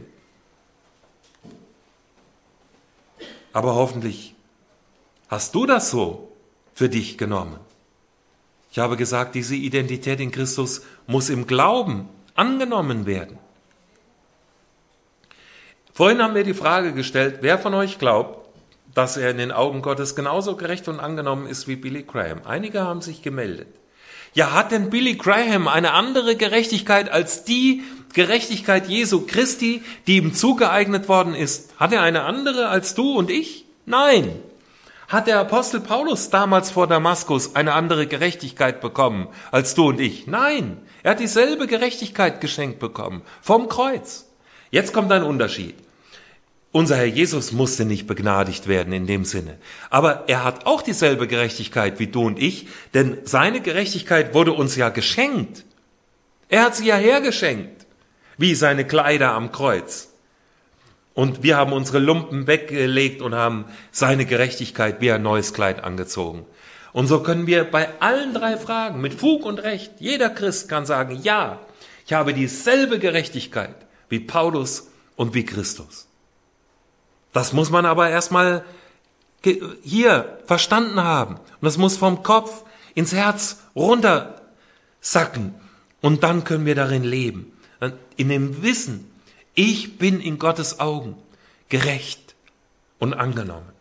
Aber hoffentlich hast du das so für dich genommen. Ich habe gesagt, diese Identität in Christus muss im Glauben angenommen werden. Vorhin haben wir die Frage gestellt, wer von euch glaubt, dass er in den Augen Gottes genauso gerecht und angenommen ist wie Billy Graham? Einige haben sich gemeldet. Ja, hat denn Billy Graham eine andere Gerechtigkeit als die Gerechtigkeit Jesu Christi, die ihm zugeeignet worden ist? Hat er eine andere als du und ich? Nein. Hat der Apostel Paulus damals vor Damaskus eine andere Gerechtigkeit bekommen als du und ich? Nein. Er hat dieselbe Gerechtigkeit geschenkt bekommen vom Kreuz. Jetzt kommt ein Unterschied. Unser Herr Jesus musste nicht begnadigt werden in dem Sinne. Aber er hat auch dieselbe Gerechtigkeit wie du und ich, denn seine Gerechtigkeit wurde uns ja geschenkt. Er hat sie ja hergeschenkt, wie seine Kleider am Kreuz. Und wir haben unsere Lumpen weggelegt und haben seine Gerechtigkeit wie ein neues Kleid angezogen. Und so können wir bei allen drei Fragen mit Fug und Recht, jeder Christ kann sagen, ja, ich habe dieselbe Gerechtigkeit wie Paulus und wie Christus. Das muss man aber erstmal hier verstanden haben. Und das muss vom Kopf ins Herz runtersacken. Und dann können wir darin leben. In dem Wissen, ich bin in Gottes Augen gerecht und angenommen.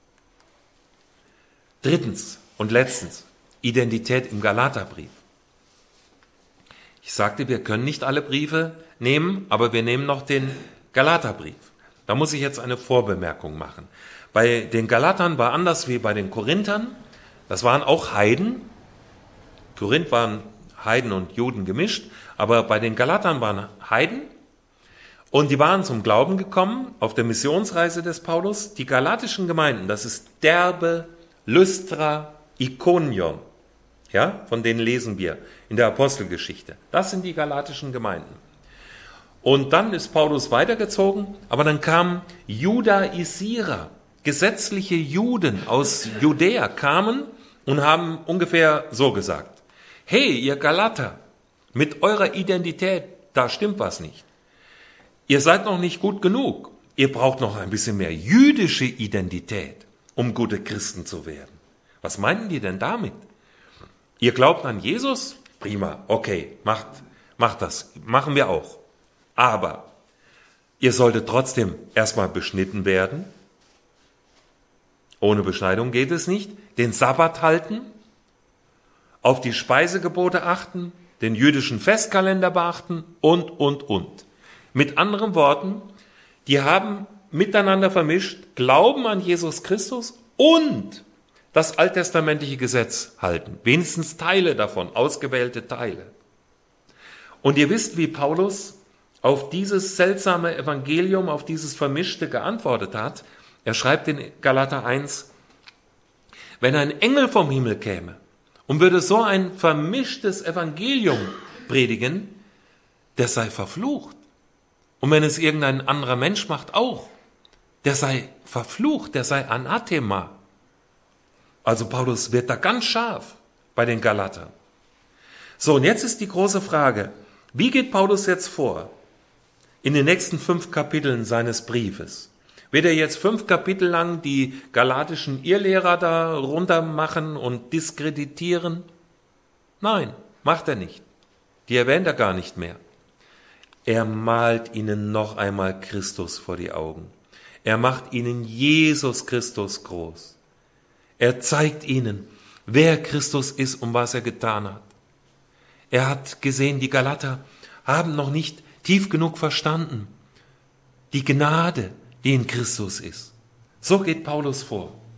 Drittens und letztens, Identität im Galaterbrief. Ich sagte, wir können nicht alle Briefe nehmen, aber wir nehmen noch den Galaterbrief. Da muss ich jetzt eine Vorbemerkung machen. Bei den Galatern war anders wie bei den Korinthern. Das waren auch Heiden. Korinth waren Heiden und Juden gemischt, aber bei den Galatern waren Heiden. Und die waren zum Glauben gekommen auf der Missionsreise des Paulus. Die galatischen Gemeinden, das ist Derbe, Lystra, Ikonion. Ja, von denen lesen wir in der Apostelgeschichte. Das sind die galatischen Gemeinden. Und dann ist Paulus weitergezogen, aber dann kamen Judaisierer, gesetzliche Juden aus Judäa kamen und haben ungefähr so gesagt, hey, ihr Galater, mit eurer Identität, da stimmt was nicht. Ihr seid noch nicht gut genug. Ihr braucht noch ein bisschen mehr jüdische Identität, um gute Christen zu werden. Was meinten die denn damit? Ihr glaubt an Jesus? Prima, okay, macht das, machen wir auch. Aber ihr solltet trotzdem erstmal beschnitten werden. Ohne Beschneidung geht es nicht. Den Sabbat halten, auf die Speisegebote achten, den jüdischen Festkalender beachten und. Mit anderen Worten, die haben miteinander vermischt, Glauben an Jesus Christus und das alttestamentliche Gesetz halten. Wenigstens Teile davon, ausgewählte Teile. Und ihr wisst, wie Paulus auf dieses seltsame Evangelium, auf dieses Vermischte geantwortet hat. Er schreibt in Galater 1, wenn ein Engel vom Himmel käme und würde so ein vermischtes Evangelium predigen, der sei verflucht. Und wenn es irgendein anderer Mensch macht, auch, der sei verflucht, der sei Anathema. Also Paulus wird da ganz scharf bei den Galatern. So, und jetzt ist die große Frage, wie geht Paulus jetzt vor? In den nächsten 5 Kapiteln seines Briefes. Wird er jetzt 5 Kapitel lang die galatischen Irrlehrer da runtermachen und diskreditieren? Nein, macht er nicht. Die erwähnt er gar nicht mehr. Er malt ihnen noch einmal Christus vor die Augen. Er macht ihnen Jesus Christus groß. Er zeigt ihnen, wer Christus ist und was er getan hat. Er hat gesehen, die Galater haben noch nicht tief genug verstanden. Die Gnade, die in Christus ist. So geht Paulus vor.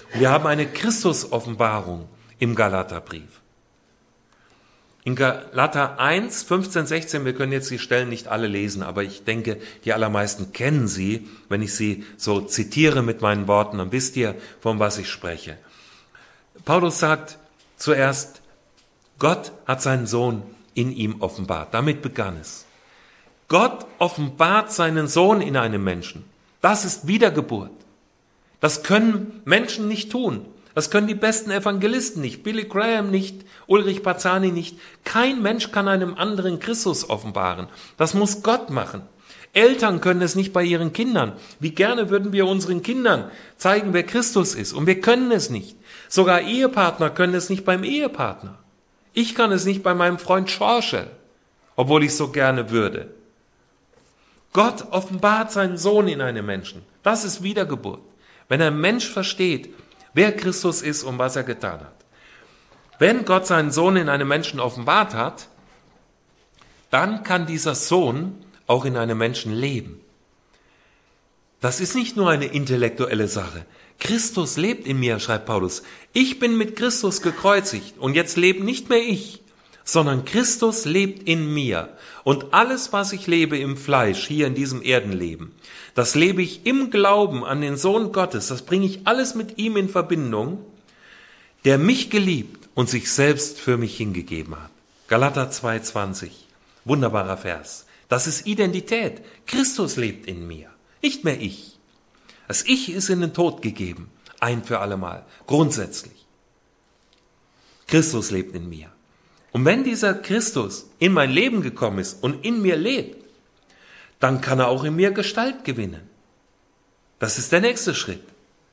Wir haben eine Christus-Offenbarung im Galaterbrief. In Galater 1, 15, 16, wir können jetzt die Stellen nicht alle lesen, aber ich denke, die allermeisten kennen sie. Wenn ich sie so zitiere mit meinen Worten, dann wisst ihr, von was ich spreche. Paulus sagt zuerst, Gott hat seinen Sohn in ihm offenbart. Damit begann es. Gott offenbart seinen Sohn in einem Menschen. Das ist Wiedergeburt. Das können Menschen nicht tun. Das können die besten Evangelisten nicht, Billy Graham nicht, Ulrich Bazzani nicht. Kein Mensch kann einem anderen Christus offenbaren. Das muss Gott machen. Eltern können es nicht bei ihren Kindern. Wie gerne würden wir unseren Kindern zeigen, wer Christus ist. Und wir können es nicht. Sogar Ehepartner können es nicht beim Ehepartner. Ich kann es nicht bei meinem Freund Schorschel, obwohl ich es so gerne würde. Gott offenbart seinen Sohn in einem Menschen. Das ist Wiedergeburt. Wenn ein Mensch versteht, wer Christus ist und was er getan hat. Wenn Gott seinen Sohn in einem Menschen offenbart hat, dann kann dieser Sohn auch in einem Menschen leben. Das ist nicht nur eine intellektuelle Sache. Christus lebt in mir, schreibt Paulus. Ich bin mit Christus gekreuzigt und jetzt lebe nicht mehr ich, sondern Christus lebt in mir. Und alles, was ich lebe im Fleisch, hier in diesem Erdenleben, das lebe ich im Glauben an den Sohn Gottes. Das bringe ich alles mit ihm in Verbindung, der mich geliebt und sich selbst für mich hingegeben hat. Galater 2,20, wunderbarer Vers. Das ist Identität. Christus lebt in mir, nicht mehr ich. Das Ich ist in den Tod gegeben, ein für allemal, grundsätzlich. Christus lebt in mir. Und wenn dieser Christus in mein Leben gekommen ist und in mir lebt, dann kann er auch in mir Gestalt gewinnen. Das ist der nächste Schritt.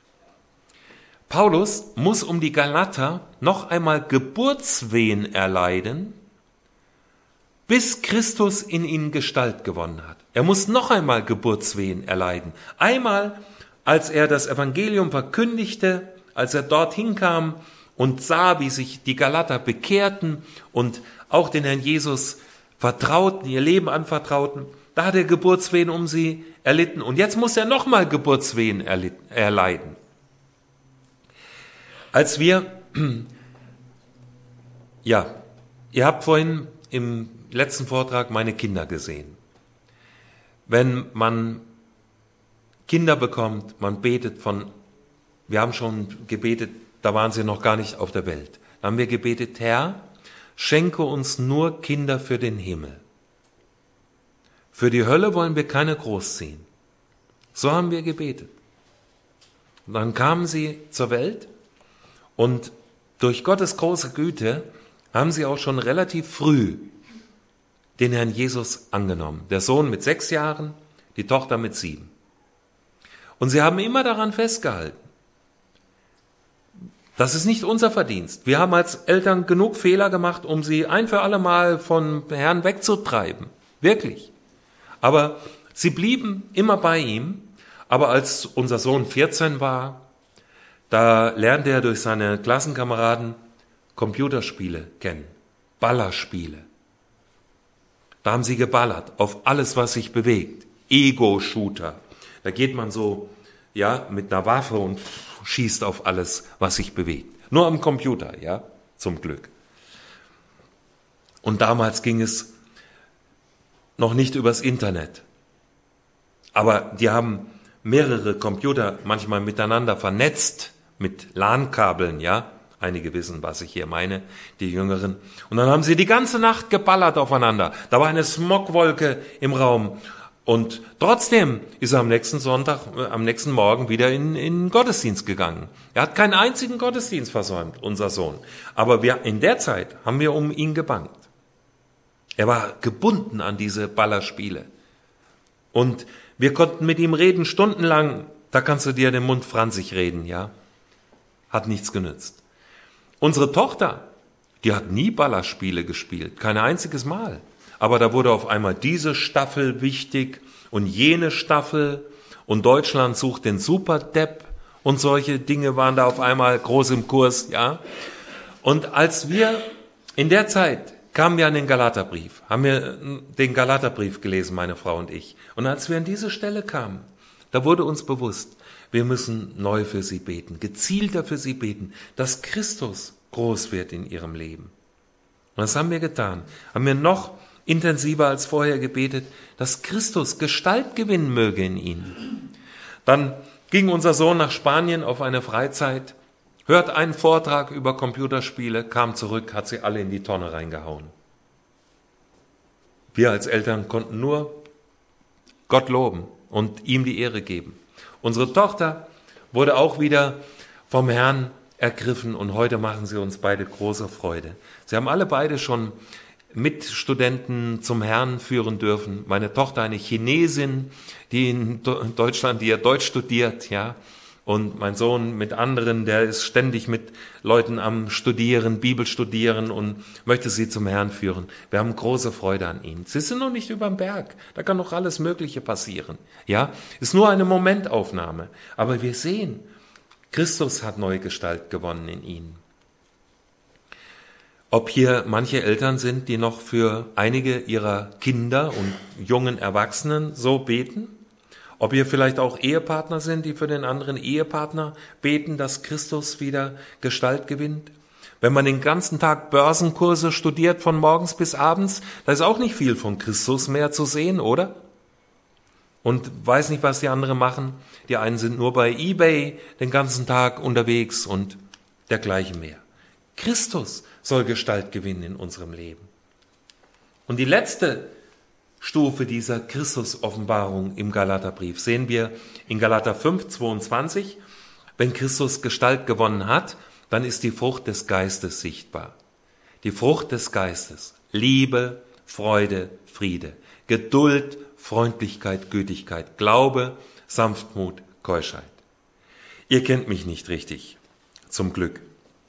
Paulus muss um die Galater noch einmal Geburtswehen erleiden, bis Christus in ihnen Gestalt gewonnen hat. Er muss noch einmal Geburtswehen erleiden. Einmal, als er das Evangelium verkündigte, als er dorthin kam und sah, wie sich die Galater bekehrten und auch den Herrn Jesus vertrauten, ihr Leben anvertrauten, da hat er Geburtswehen um sie erlitten. Und jetzt muss er nochmal Geburtswehen erleiden. Als wir, ja, ihr habt vorhin im letzten Vortrag meine Kinder gesehen. Wenn man Kinder bekommt, man betet wir haben schon gebetet, da waren sie noch gar nicht auf der Welt. Da haben wir gebetet, Herr, schenke uns nur Kinder für den Himmel. Für die Hölle wollen wir keine großziehen. So haben wir gebetet. Und dann kamen sie zur Welt und durch Gottes große Güte haben sie auch schon relativ früh den Herrn Jesus angenommen. Der Sohn mit 6 Jahren, die Tochter mit 7. Und sie haben immer daran festgehalten. Das ist nicht unser Verdienst. Wir haben als Eltern genug Fehler gemacht, um sie ein für alle Mal vom Herrn wegzutreiben. Wirklich. Aber sie blieben immer bei ihm. Aber als unser Sohn 14 war, da lernte er durch seine Klassenkameraden Computerspiele kennen. Ballerspiele. Da haben sie geballert auf alles, was sich bewegt. Ego-Shooter. Da geht man so, ja, mit einer Waffe und schießt auf alles, was sich bewegt. Nur am Computer, ja, zum Glück. Und damals ging es noch nicht übers Internet. Aber die haben mehrere Computer manchmal miteinander vernetzt mit LAN-Kabeln, ja. Einige wissen, was ich hier meine, die Jüngeren. Und dann haben sie die ganze Nacht geballert aufeinander. Da war eine Smogwolke im Raum. Und trotzdem ist er am nächsten Morgen wieder in den Gottesdienst gegangen. Er hat keinen einzigen Gottesdienst versäumt, unser Sohn. Aber in der Zeit haben wir um ihn gebangt. Er war gebunden an diese Ballerspiele. Und wir konnten mit ihm reden, stundenlang. Da kannst du dir den Mund franzig reden, ja. Hat nichts genützt. Unsere Tochter, die hat nie Ballerspiele gespielt, kein einziges Mal. Aber da wurde auf einmal diese Staffel wichtig und jene Staffel und Deutschland sucht den Superdepp und solche Dinge waren da auf einmal groß im Kurs, ja. Und als wir in der Zeit kamen wir an den Galaterbrief, haben wir den Galaterbrief gelesen, meine Frau und ich. Und als wir an diese Stelle kamen, Da wurde uns bewusst, wir müssen neu für sie beten, gezielter für sie beten, dass Christus groß wird in ihrem Leben. Und das haben wir getan. Haben wir noch intensiver als vorher gebetet, dass Christus Gestalt gewinnen möge in ihnen. Dann ging unser Sohn nach Spanien auf eine Freizeit, hört einen Vortrag über Computerspiele, kam zurück, hat sie alle in die Tonne reingehauen. Wir als Eltern konnten nur Gott loben und ihm die Ehre geben. Unsere Tochter wurde auch wieder vom Herrn ergriffen und heute machen sie uns beide große Freude. Sie haben alle beide schon Mitstudenten zum Herrn führen dürfen. Meine Tochter, eine Chinesin, die in Deutschland, die ja Deutsch studiert, ja. Und mein Sohn mit anderen, der ist ständig mit Leuten am Studieren, Bibel studieren und möchte sie zum Herrn führen. Wir haben große Freude an ihnen. Sie sind noch nicht überm Berg. Da kann noch alles Mögliche passieren. Ja, ist nur eine Momentaufnahme. Aber wir sehen, Christus hat neue Gestalt gewonnen in ihnen. Ob hier manche Eltern sind, die noch für einige ihrer Kinder und jungen Erwachsenen so beten? Ob ihr vielleicht auch Ehepartner sind, die für den anderen Ehepartner beten, dass Christus wieder Gestalt gewinnt? Wenn man den ganzen Tag Börsenkurse studiert von morgens bis abends, da ist auch nicht viel von Christus mehr zu sehen, oder? Und weiß nicht, was die anderen machen. Die einen sind nur bei eBay den ganzen Tag unterwegs und dergleichen mehr. Christus soll Gestalt gewinnen in unserem Leben. Und die letzte Stufe dieser Christus-Offenbarung im Galaterbrief sehen wir in Galater 5, 22. Wenn Christus Gestalt gewonnen hat, dann ist die Frucht des Geistes sichtbar. Die Frucht des Geistes: Liebe, Freude, Friede, Geduld, Freundlichkeit, Gütigkeit, Glaube, Sanftmut, Keuschheit. Ihr kennt mich nicht richtig, zum Glück.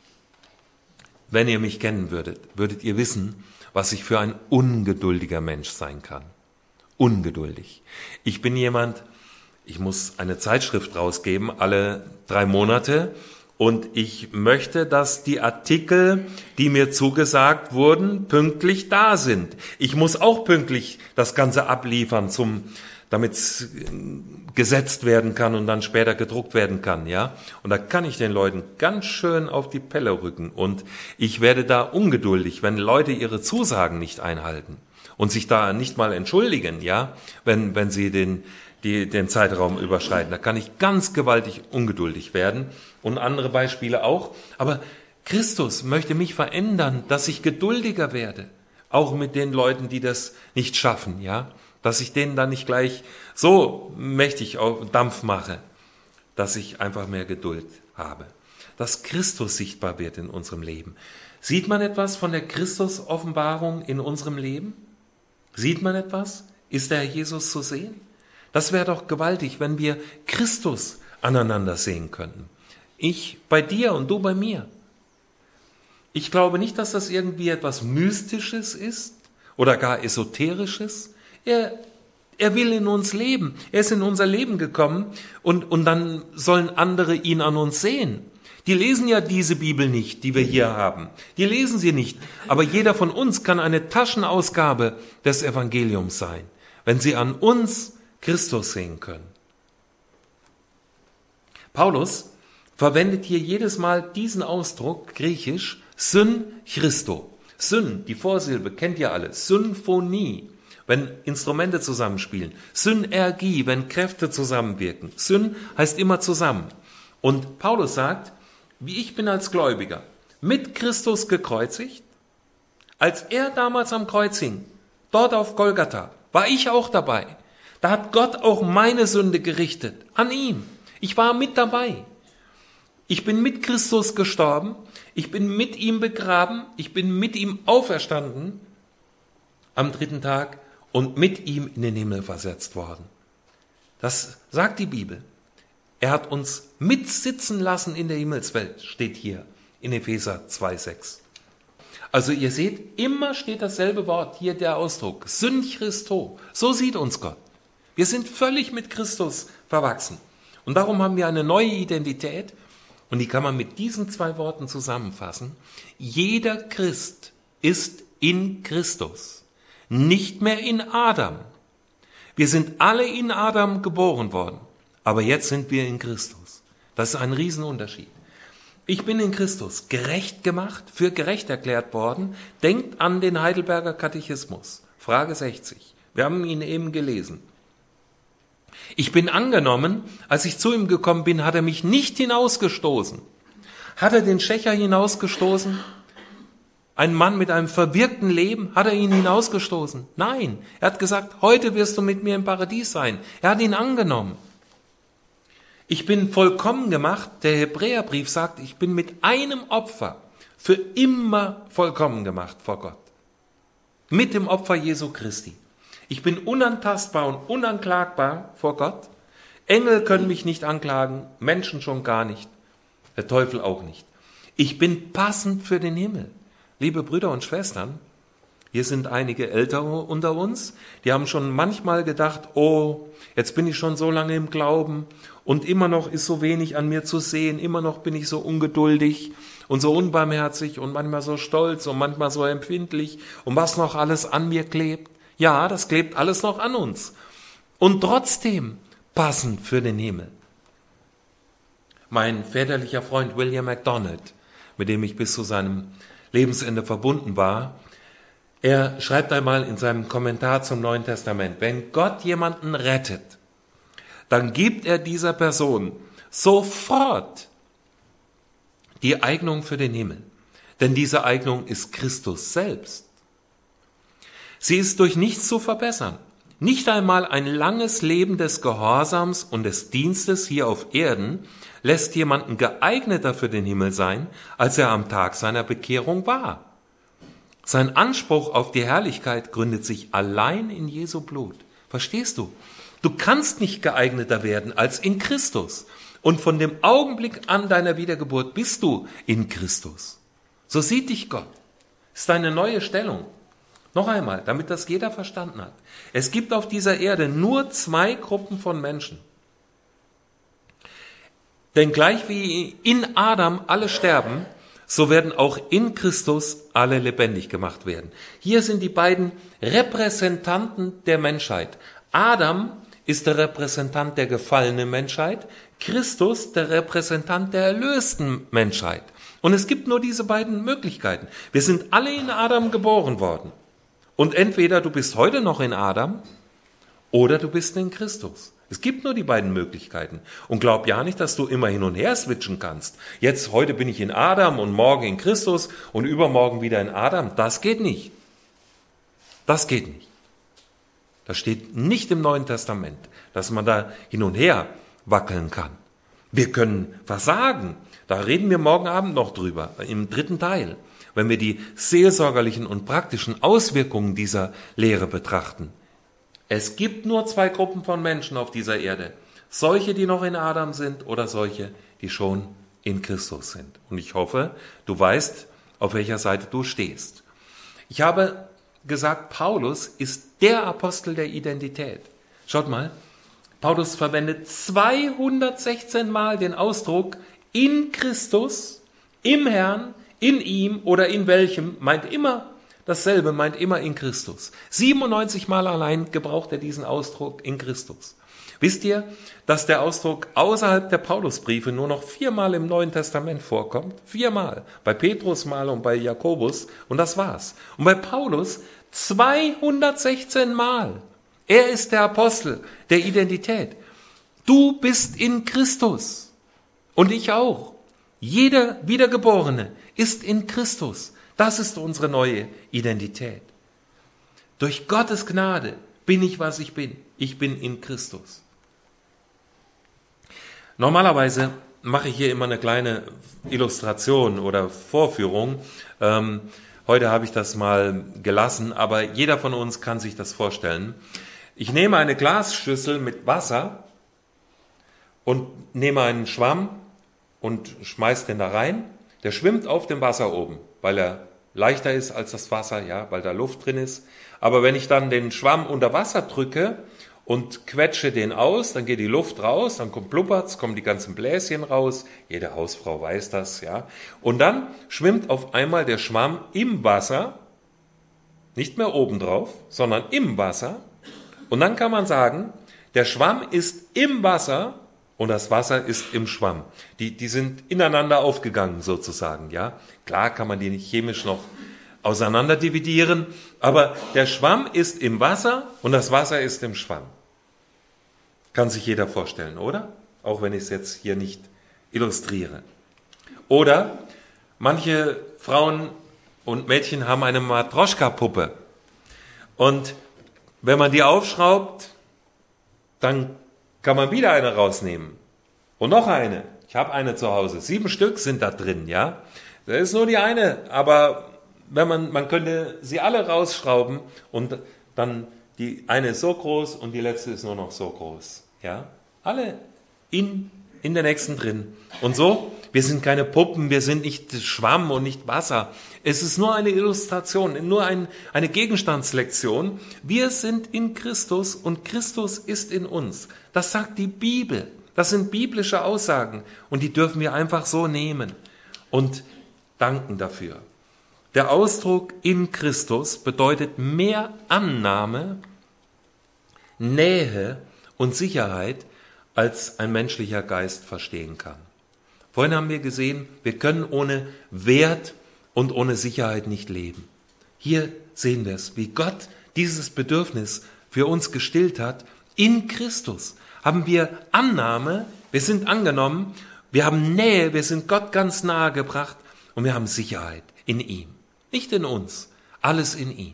Wenn ihr mich kennen würdet, würdet ihr wissen, was ich für ein ungeduldiger Mensch sein kann. Ungeduldig. Ich bin jemand, ich muss eine Zeitschrift rausgeben, alle 3 Monate, und ich möchte, dass die Artikel, die mir zugesagt wurden, pünktlich da sind. Ich muss auch pünktlich das Ganze abliefern, damit es gesetzt werden kann und dann später gedruckt werden kann, ja. Und da kann ich den Leuten ganz schön auf die Pelle rücken. Und ich werde da ungeduldig, wenn Leute ihre Zusagen nicht einhalten und sich da nicht mal entschuldigen, ja, wenn sie den Zeitraum überschreiten. Da kann ich ganz gewaltig ungeduldig werden und andere Beispiele auch. Aber Christus möchte mich verändern, dass ich geduldiger werde, auch mit den Leuten, die das nicht schaffen, ja. Dass ich denen dann nicht gleich so mächtig auf Dampf mache, dass ich einfach mehr Geduld habe. Dass Christus sichtbar wird in unserem Leben. Sieht man etwas von der Christus-Offenbarung in unserem Leben? Sieht man etwas? Ist der Herr Jesus zu sehen? Das wäre doch gewaltig, wenn wir Christus aneinander sehen könnten. Ich bei dir und du bei mir. Ich glaube nicht, dass das irgendwie etwas Mystisches ist oder gar Esoterisches. Er will in uns leben. Er ist in unser Leben gekommen und dann sollen andere ihn an uns sehen. Die lesen ja diese Bibel nicht, die wir hier haben. Die lesen sie nicht. Aber jeder von uns kann eine Taschenausgabe des Evangeliums sein, wenn sie an uns Christus sehen können. Paulus verwendet hier jedes Mal diesen Ausdruck, griechisch, Syn Christo. Syn, die Vorsilbe, kennt ihr alle. Symphonie, wenn Instrumente zusammenspielen. Synergie, wenn Kräfte zusammenwirken. Syn heißt immer zusammen. Und Paulus sagt, wie ich bin als Gläubiger mit Christus gekreuzigt, als er damals am Kreuz hing, dort auf Golgatha, war ich auch dabei. Da hat Gott auch meine Sünde gerichtet, an ihm. Ich war mit dabei. Ich bin mit Christus gestorben, ich bin mit ihm begraben, ich bin mit ihm auferstanden am 3. Tag und mit ihm in den Himmel versetzt worden. Das sagt die Bibel. Er hat uns mitsitzen lassen in der Himmelswelt, steht hier in Epheser 2,6. Also ihr seht, immer steht dasselbe Wort, hier der Ausdruck, Syn Christo. So sieht uns Gott. Wir sind völlig mit Christus verwachsen. Und darum haben wir eine neue Identität und die kann man mit diesen 2 Worten zusammenfassen. Jeder Christ ist in Christus, nicht mehr in Adam. Wir sind alle in Adam geboren worden. aber jetzt sind wir in Christus. Das ist ein Riesenunterschied. Ich bin in Christus gerecht gemacht, für gerecht erklärt worden. Denkt an den Heidelberger Katechismus, Frage 60. Wir haben ihn eben gelesen. Ich bin angenommen, als ich zu ihm gekommen bin, hat er mich nicht hinausgestoßen. Hat er den Schächer hinausgestoßen? Ein Mann mit einem verwirkten Leben, hat er ihn hinausgestoßen? Nein, er hat gesagt, heute wirst du mit mir im Paradies sein. Er hat ihn angenommen. Ich bin vollkommen gemacht. Der Hebräerbrief sagt, ich bin mit einem Opfer für immer vollkommen gemacht vor Gott. Mit dem Opfer Jesu Christi. Ich bin unantastbar und unanklagbar vor Gott. Engel können mich nicht anklagen, Menschen schon gar nicht, der Teufel auch nicht. Ich bin passend für den Himmel. Liebe Brüder und Schwestern, hier sind einige Ältere unter uns, die haben schon manchmal gedacht, oh, jetzt bin ich schon so lange im Glauben und immer noch ist so wenig an mir zu sehen, immer noch bin ich so ungeduldig und so unbarmherzig und manchmal so stolz und manchmal so empfindlich und was noch alles an mir klebt. Ja, das klebt alles noch an uns. Und trotzdem passend für den Himmel. Mein väterlicher Freund William MacDonald, mit dem ich bis zu seinem Lebensende verbunden war, er schreibt einmal in seinem Kommentar zum Neuen Testament, wenn Gott jemanden rettet, dann gibt er dieser Person sofort die Eignung für den Himmel. Denn diese Eignung ist Christus selbst. Sie ist durch nichts zu verbessern. Nicht einmal ein langes Leben des Gehorsams und des Dienstes hier auf Erden lässt jemanden geeigneter für den Himmel sein, als er am Tag seiner Bekehrung war. Sein Anspruch auf die Herrlichkeit gründet sich allein in Jesu Blut. Verstehst du? Du kannst nicht geeigneter werden als in Christus. Und von dem Augenblick an deiner Wiedergeburt bist du in Christus. So sieht dich Gott. Das ist eine neue Stellung. Noch einmal, damit das jeder verstanden hat. Es gibt auf dieser Erde nur 2 Gruppen von Menschen. Denn gleich wie in Adam alle sterben, so werden auch in Christus alle lebendig gemacht werden. Hier sind die beiden Repräsentanten der Menschheit. Adam ist der Repräsentant der gefallenen Menschheit, Christus der Repräsentant der erlösten Menschheit. Und es gibt nur diese beiden Möglichkeiten. Wir sind alle in Adam geboren worden. Und entweder du bist heute noch in Adam oder du bist in Christus. Es gibt nur die beiden Möglichkeiten. Und glaub ja nicht, dass du immer hin und her switchen kannst. Jetzt, heute bin ich in Adam und morgen in Christus und übermorgen wieder in Adam. Das geht nicht. Das geht nicht. Das steht nicht im Neuen Testament, dass man da hin und her wackeln kann. Wir können versagen. Da reden wir morgen Abend noch drüber, im 3. Teil, wenn wir die seelsorgerlichen und praktischen Auswirkungen dieser Lehre betrachten. Es gibt nur 2 Gruppen von Menschen auf dieser Erde. Solche, die noch in Adam sind oder solche, die schon in Christus sind. Und ich hoffe, du weißt, auf welcher Seite du stehst. Ich habe gesagt, Paulus ist der Apostel der Identität. Schaut mal, Paulus verwendet 216 Mal den Ausdruck in Christus, im Herrn, in ihm oder in welchem, meint immer dasselbe, meint immer in Christus. 97 Mal allein gebraucht er diesen Ausdruck in Christus. Wisst ihr, dass der Ausdruck außerhalb der Paulusbriefe nur noch 4 Mal im Neuen Testament vorkommt? 4 Mal. Bei Petrus mal und bei Jakobus und das war's. Und bei Paulus 216 Mal. Er ist der Apostel der Identität. Du bist in Christus. Und ich auch. Jeder Wiedergeborene ist in Christus. Das ist unsere neue Identität. Durch Gottes Gnade bin ich, was ich bin. Ich bin in Christus. Normalerweise mache ich hier immer eine kleine Illustration oder Vorführung. Heute habe ich das mal gelassen, aber jeder von uns kann sich das vorstellen. Ich nehme eine Glasschüssel mit Wasser und nehme einen Schwamm und schmeiße den da rein. Der schwimmt auf dem Wasser oben, weil er leichter ist als das Wasser, ja, weil da Luft drin ist. Aber wenn ich dann den Schwamm unter Wasser drücke und quetsche den aus, dann geht die Luft raus, dann blubbert's, kommen die ganzen Bläschen raus. Jede Hausfrau weiß das, ja. Und dann schwimmt auf einmal der Schwamm im Wasser, nicht mehr oben drauf, sondern im Wasser. Und dann kann man sagen, der Schwamm ist im Wasser und das Wasser ist im Schwamm. Die sind ineinander aufgegangen sozusagen, ja. Klar kann man die nicht chemisch noch auseinander dividieren, aber der Schwamm ist im Wasser und das Wasser ist im Schwamm. Kann sich jeder vorstellen, oder? Auch wenn ich es jetzt hier nicht illustriere. Oder manche Frauen und Mädchen haben eine Matroschka-Puppe. Und wenn man die aufschraubt, dann kann man wieder eine rausnehmen. Und noch eine. Ich habe eine zu Hause. 7 Stück sind da drin, ja. Da ist nur die eine, aber wenn man könnte sie alle rausschrauben und dann die eine ist so groß und die letzte ist nur noch so groß, ja. Alle in der nächsten drin. Und so, wir sind keine Puppen, wir sind nicht Schwamm und nicht Wasser. Es ist nur eine Illustration, nur eine Gegenstandslektion. Wir sind in Christus und Christus ist in uns. Das sagt die Bibel. Das sind biblische Aussagen und die dürfen wir einfach so nehmen und danken dafür. Der Ausdruck in Christus bedeutet mehr Annahme, Nähe und Sicherheit, als ein menschlicher Geist verstehen kann. Vorhin haben wir gesehen, wir können ohne Wert und ohne Sicherheit nicht leben. Hier sehen wir es, wie Gott dieses Bedürfnis für uns gestillt hat. In Christus haben wir Annahme, wir sind angenommen, wir haben Nähe, wir sind Gott ganz nahe gebracht und wir haben Sicherheit in ihm. Nicht in uns, alles in ihm.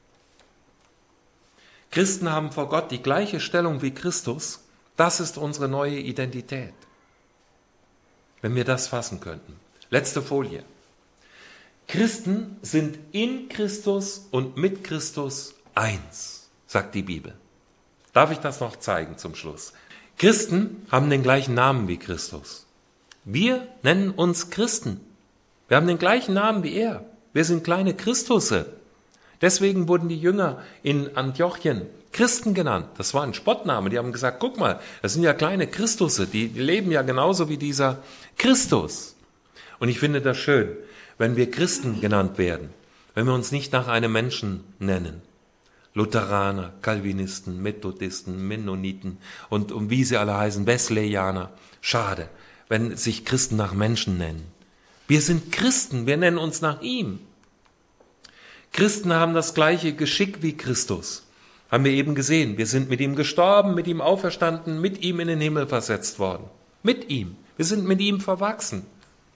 Christen haben vor Gott die gleiche Stellung wie Christus. Das ist unsere neue Identität. Wenn wir das fassen könnten. Letzte Folie. Christen sind in Christus und mit Christus eins, sagt die Bibel. Darf ich das noch zeigen zum Schluss? Christen haben den gleichen Namen wie Christus. Wir nennen uns Christen. Wir haben den gleichen Namen wie er. Wir sind kleine Christusse. Deswegen wurden die Jünger in Antiochien Christen genannt. Das war ein Spottname. Die haben gesagt, guck mal, das sind ja kleine Christusse. Die leben ja genauso wie dieser Christus. Und ich finde das schön, wenn wir Christen genannt werden, wenn wir uns nicht nach einem Menschen nennen. Lutheraner, Calvinisten, Methodisten, Mennoniten und wie sie alle heißen, Wesleyaner. Schade, wenn sich Christen nach Menschen nennen. Wir sind Christen, wir nennen uns nach ihm. Christen haben das gleiche Geschick wie Christus. Haben wir eben gesehen. Wir sind mit ihm gestorben, mit ihm auferstanden, mit ihm in den Himmel versetzt worden. Mit ihm. Wir sind mit ihm verwachsen.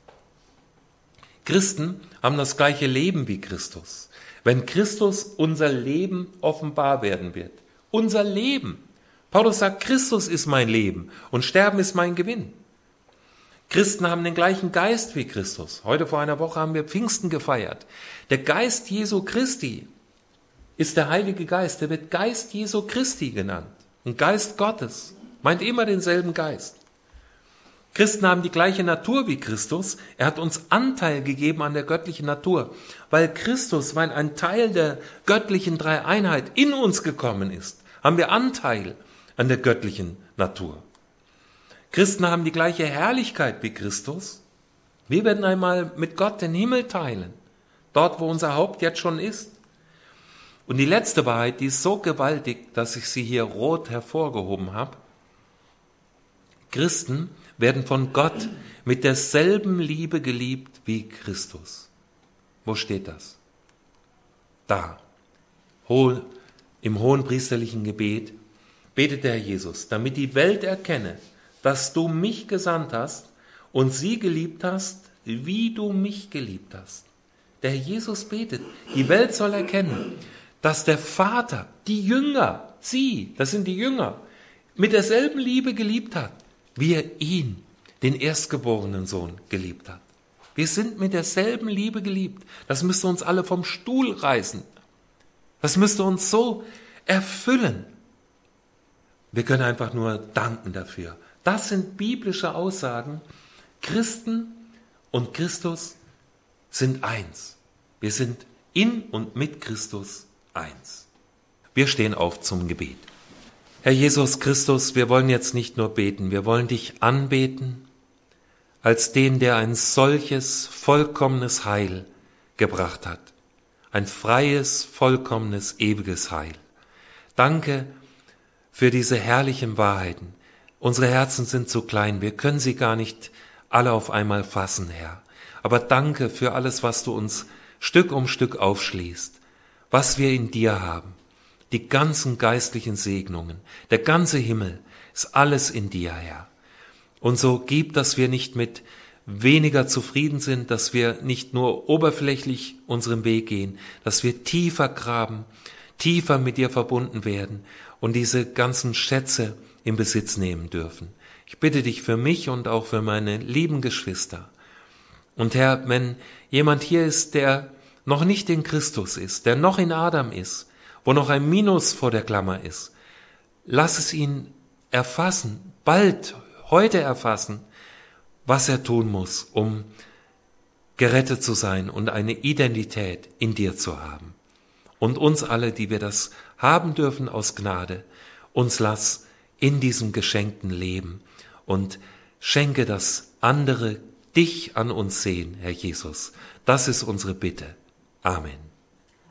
Christen haben das gleiche Leben wie Christus. Wenn Christus unser Leben offenbar werden wird. Unser Leben. Paulus sagt, Christus ist mein Leben und Sterben ist mein Gewinn. Christen haben den gleichen Geist wie Christus. Heute vor einer Woche haben wir Pfingsten gefeiert. Der Geist Jesu Christi ist der Heilige Geist. Der wird Geist Jesu Christi genannt. Und Geist Gottes meint immer denselben Geist. Christen haben die gleiche Natur wie Christus. Er hat uns Anteil gegeben an der göttlichen Natur. Weil Christus, weil ein Teil der göttlichen Dreieinheit in uns gekommen ist, haben wir Anteil an der göttlichen Natur. Christen haben die gleiche Herrlichkeit wie Christus. Wir werden einmal mit Gott den Himmel teilen, dort wo unser Haupt jetzt schon ist. Und die letzte Wahrheit, die ist so gewaltig, dass ich sie hier rot hervorgehoben habe. Christen werden von Gott mit derselben Liebe geliebt wie Christus. Wo steht das? Da, im hohenpriesterlichen Gebet, betet der Herr Jesus, damit die Welt erkenne, dass du mich gesandt hast und sie geliebt hast, wie du mich geliebt hast. Der Herr Jesus betet, die Welt soll erkennen, dass der Vater, die Jünger, sie, das sind die Jünger, mit derselben Liebe geliebt hat, wie er ihn, den erstgeborenen Sohn, geliebt hat. Wir sind mit derselben Liebe geliebt. Das müsste uns alle vom Stuhl reißen. Das müsste uns so erfüllen. Wir können einfach nur danken dafür. Das sind biblische Aussagen. Christen und Christus sind eins. Wir sind in und mit Christus eins. Wir stehen auf zum Gebet. Herr Jesus Christus, wir wollen jetzt nicht nur beten, wir wollen dich anbeten als den, der ein solches vollkommenes Heil gebracht hat. Ein freies, vollkommenes, ewiges Heil. Danke für diese herrlichen Wahrheiten. Unsere Herzen sind zu klein, wir können sie gar nicht alle auf einmal fassen, Herr. Aber danke für alles, was du uns Stück um Stück aufschließt, was wir in dir haben. Die ganzen geistlichen Segnungen, der ganze Himmel ist alles in dir, Herr. Und so gib, dass wir nicht mit weniger zufrieden sind, dass wir nicht nur oberflächlich unseren Weg gehen, dass wir tiefer graben, tiefer mit dir verbunden werden und diese ganzen Schätze in Besitz nehmen dürfen. Ich bitte dich für mich und auch für meine lieben Geschwister. Und Herr, wenn jemand hier ist, der noch nicht in Christus ist, der noch in Adam ist, wo noch ein Minus vor der Klammer ist, lass es ihn erfassen, bald, heute erfassen, was er tun muss, um gerettet zu sein und eine Identität in dir zu haben. Und uns alle, die wir das haben dürfen aus Gnade, uns lass in diesem geschenkten Leben und schenke, dass andere dich an uns sehen, Herr Jesus. Das ist unsere Bitte. Amen.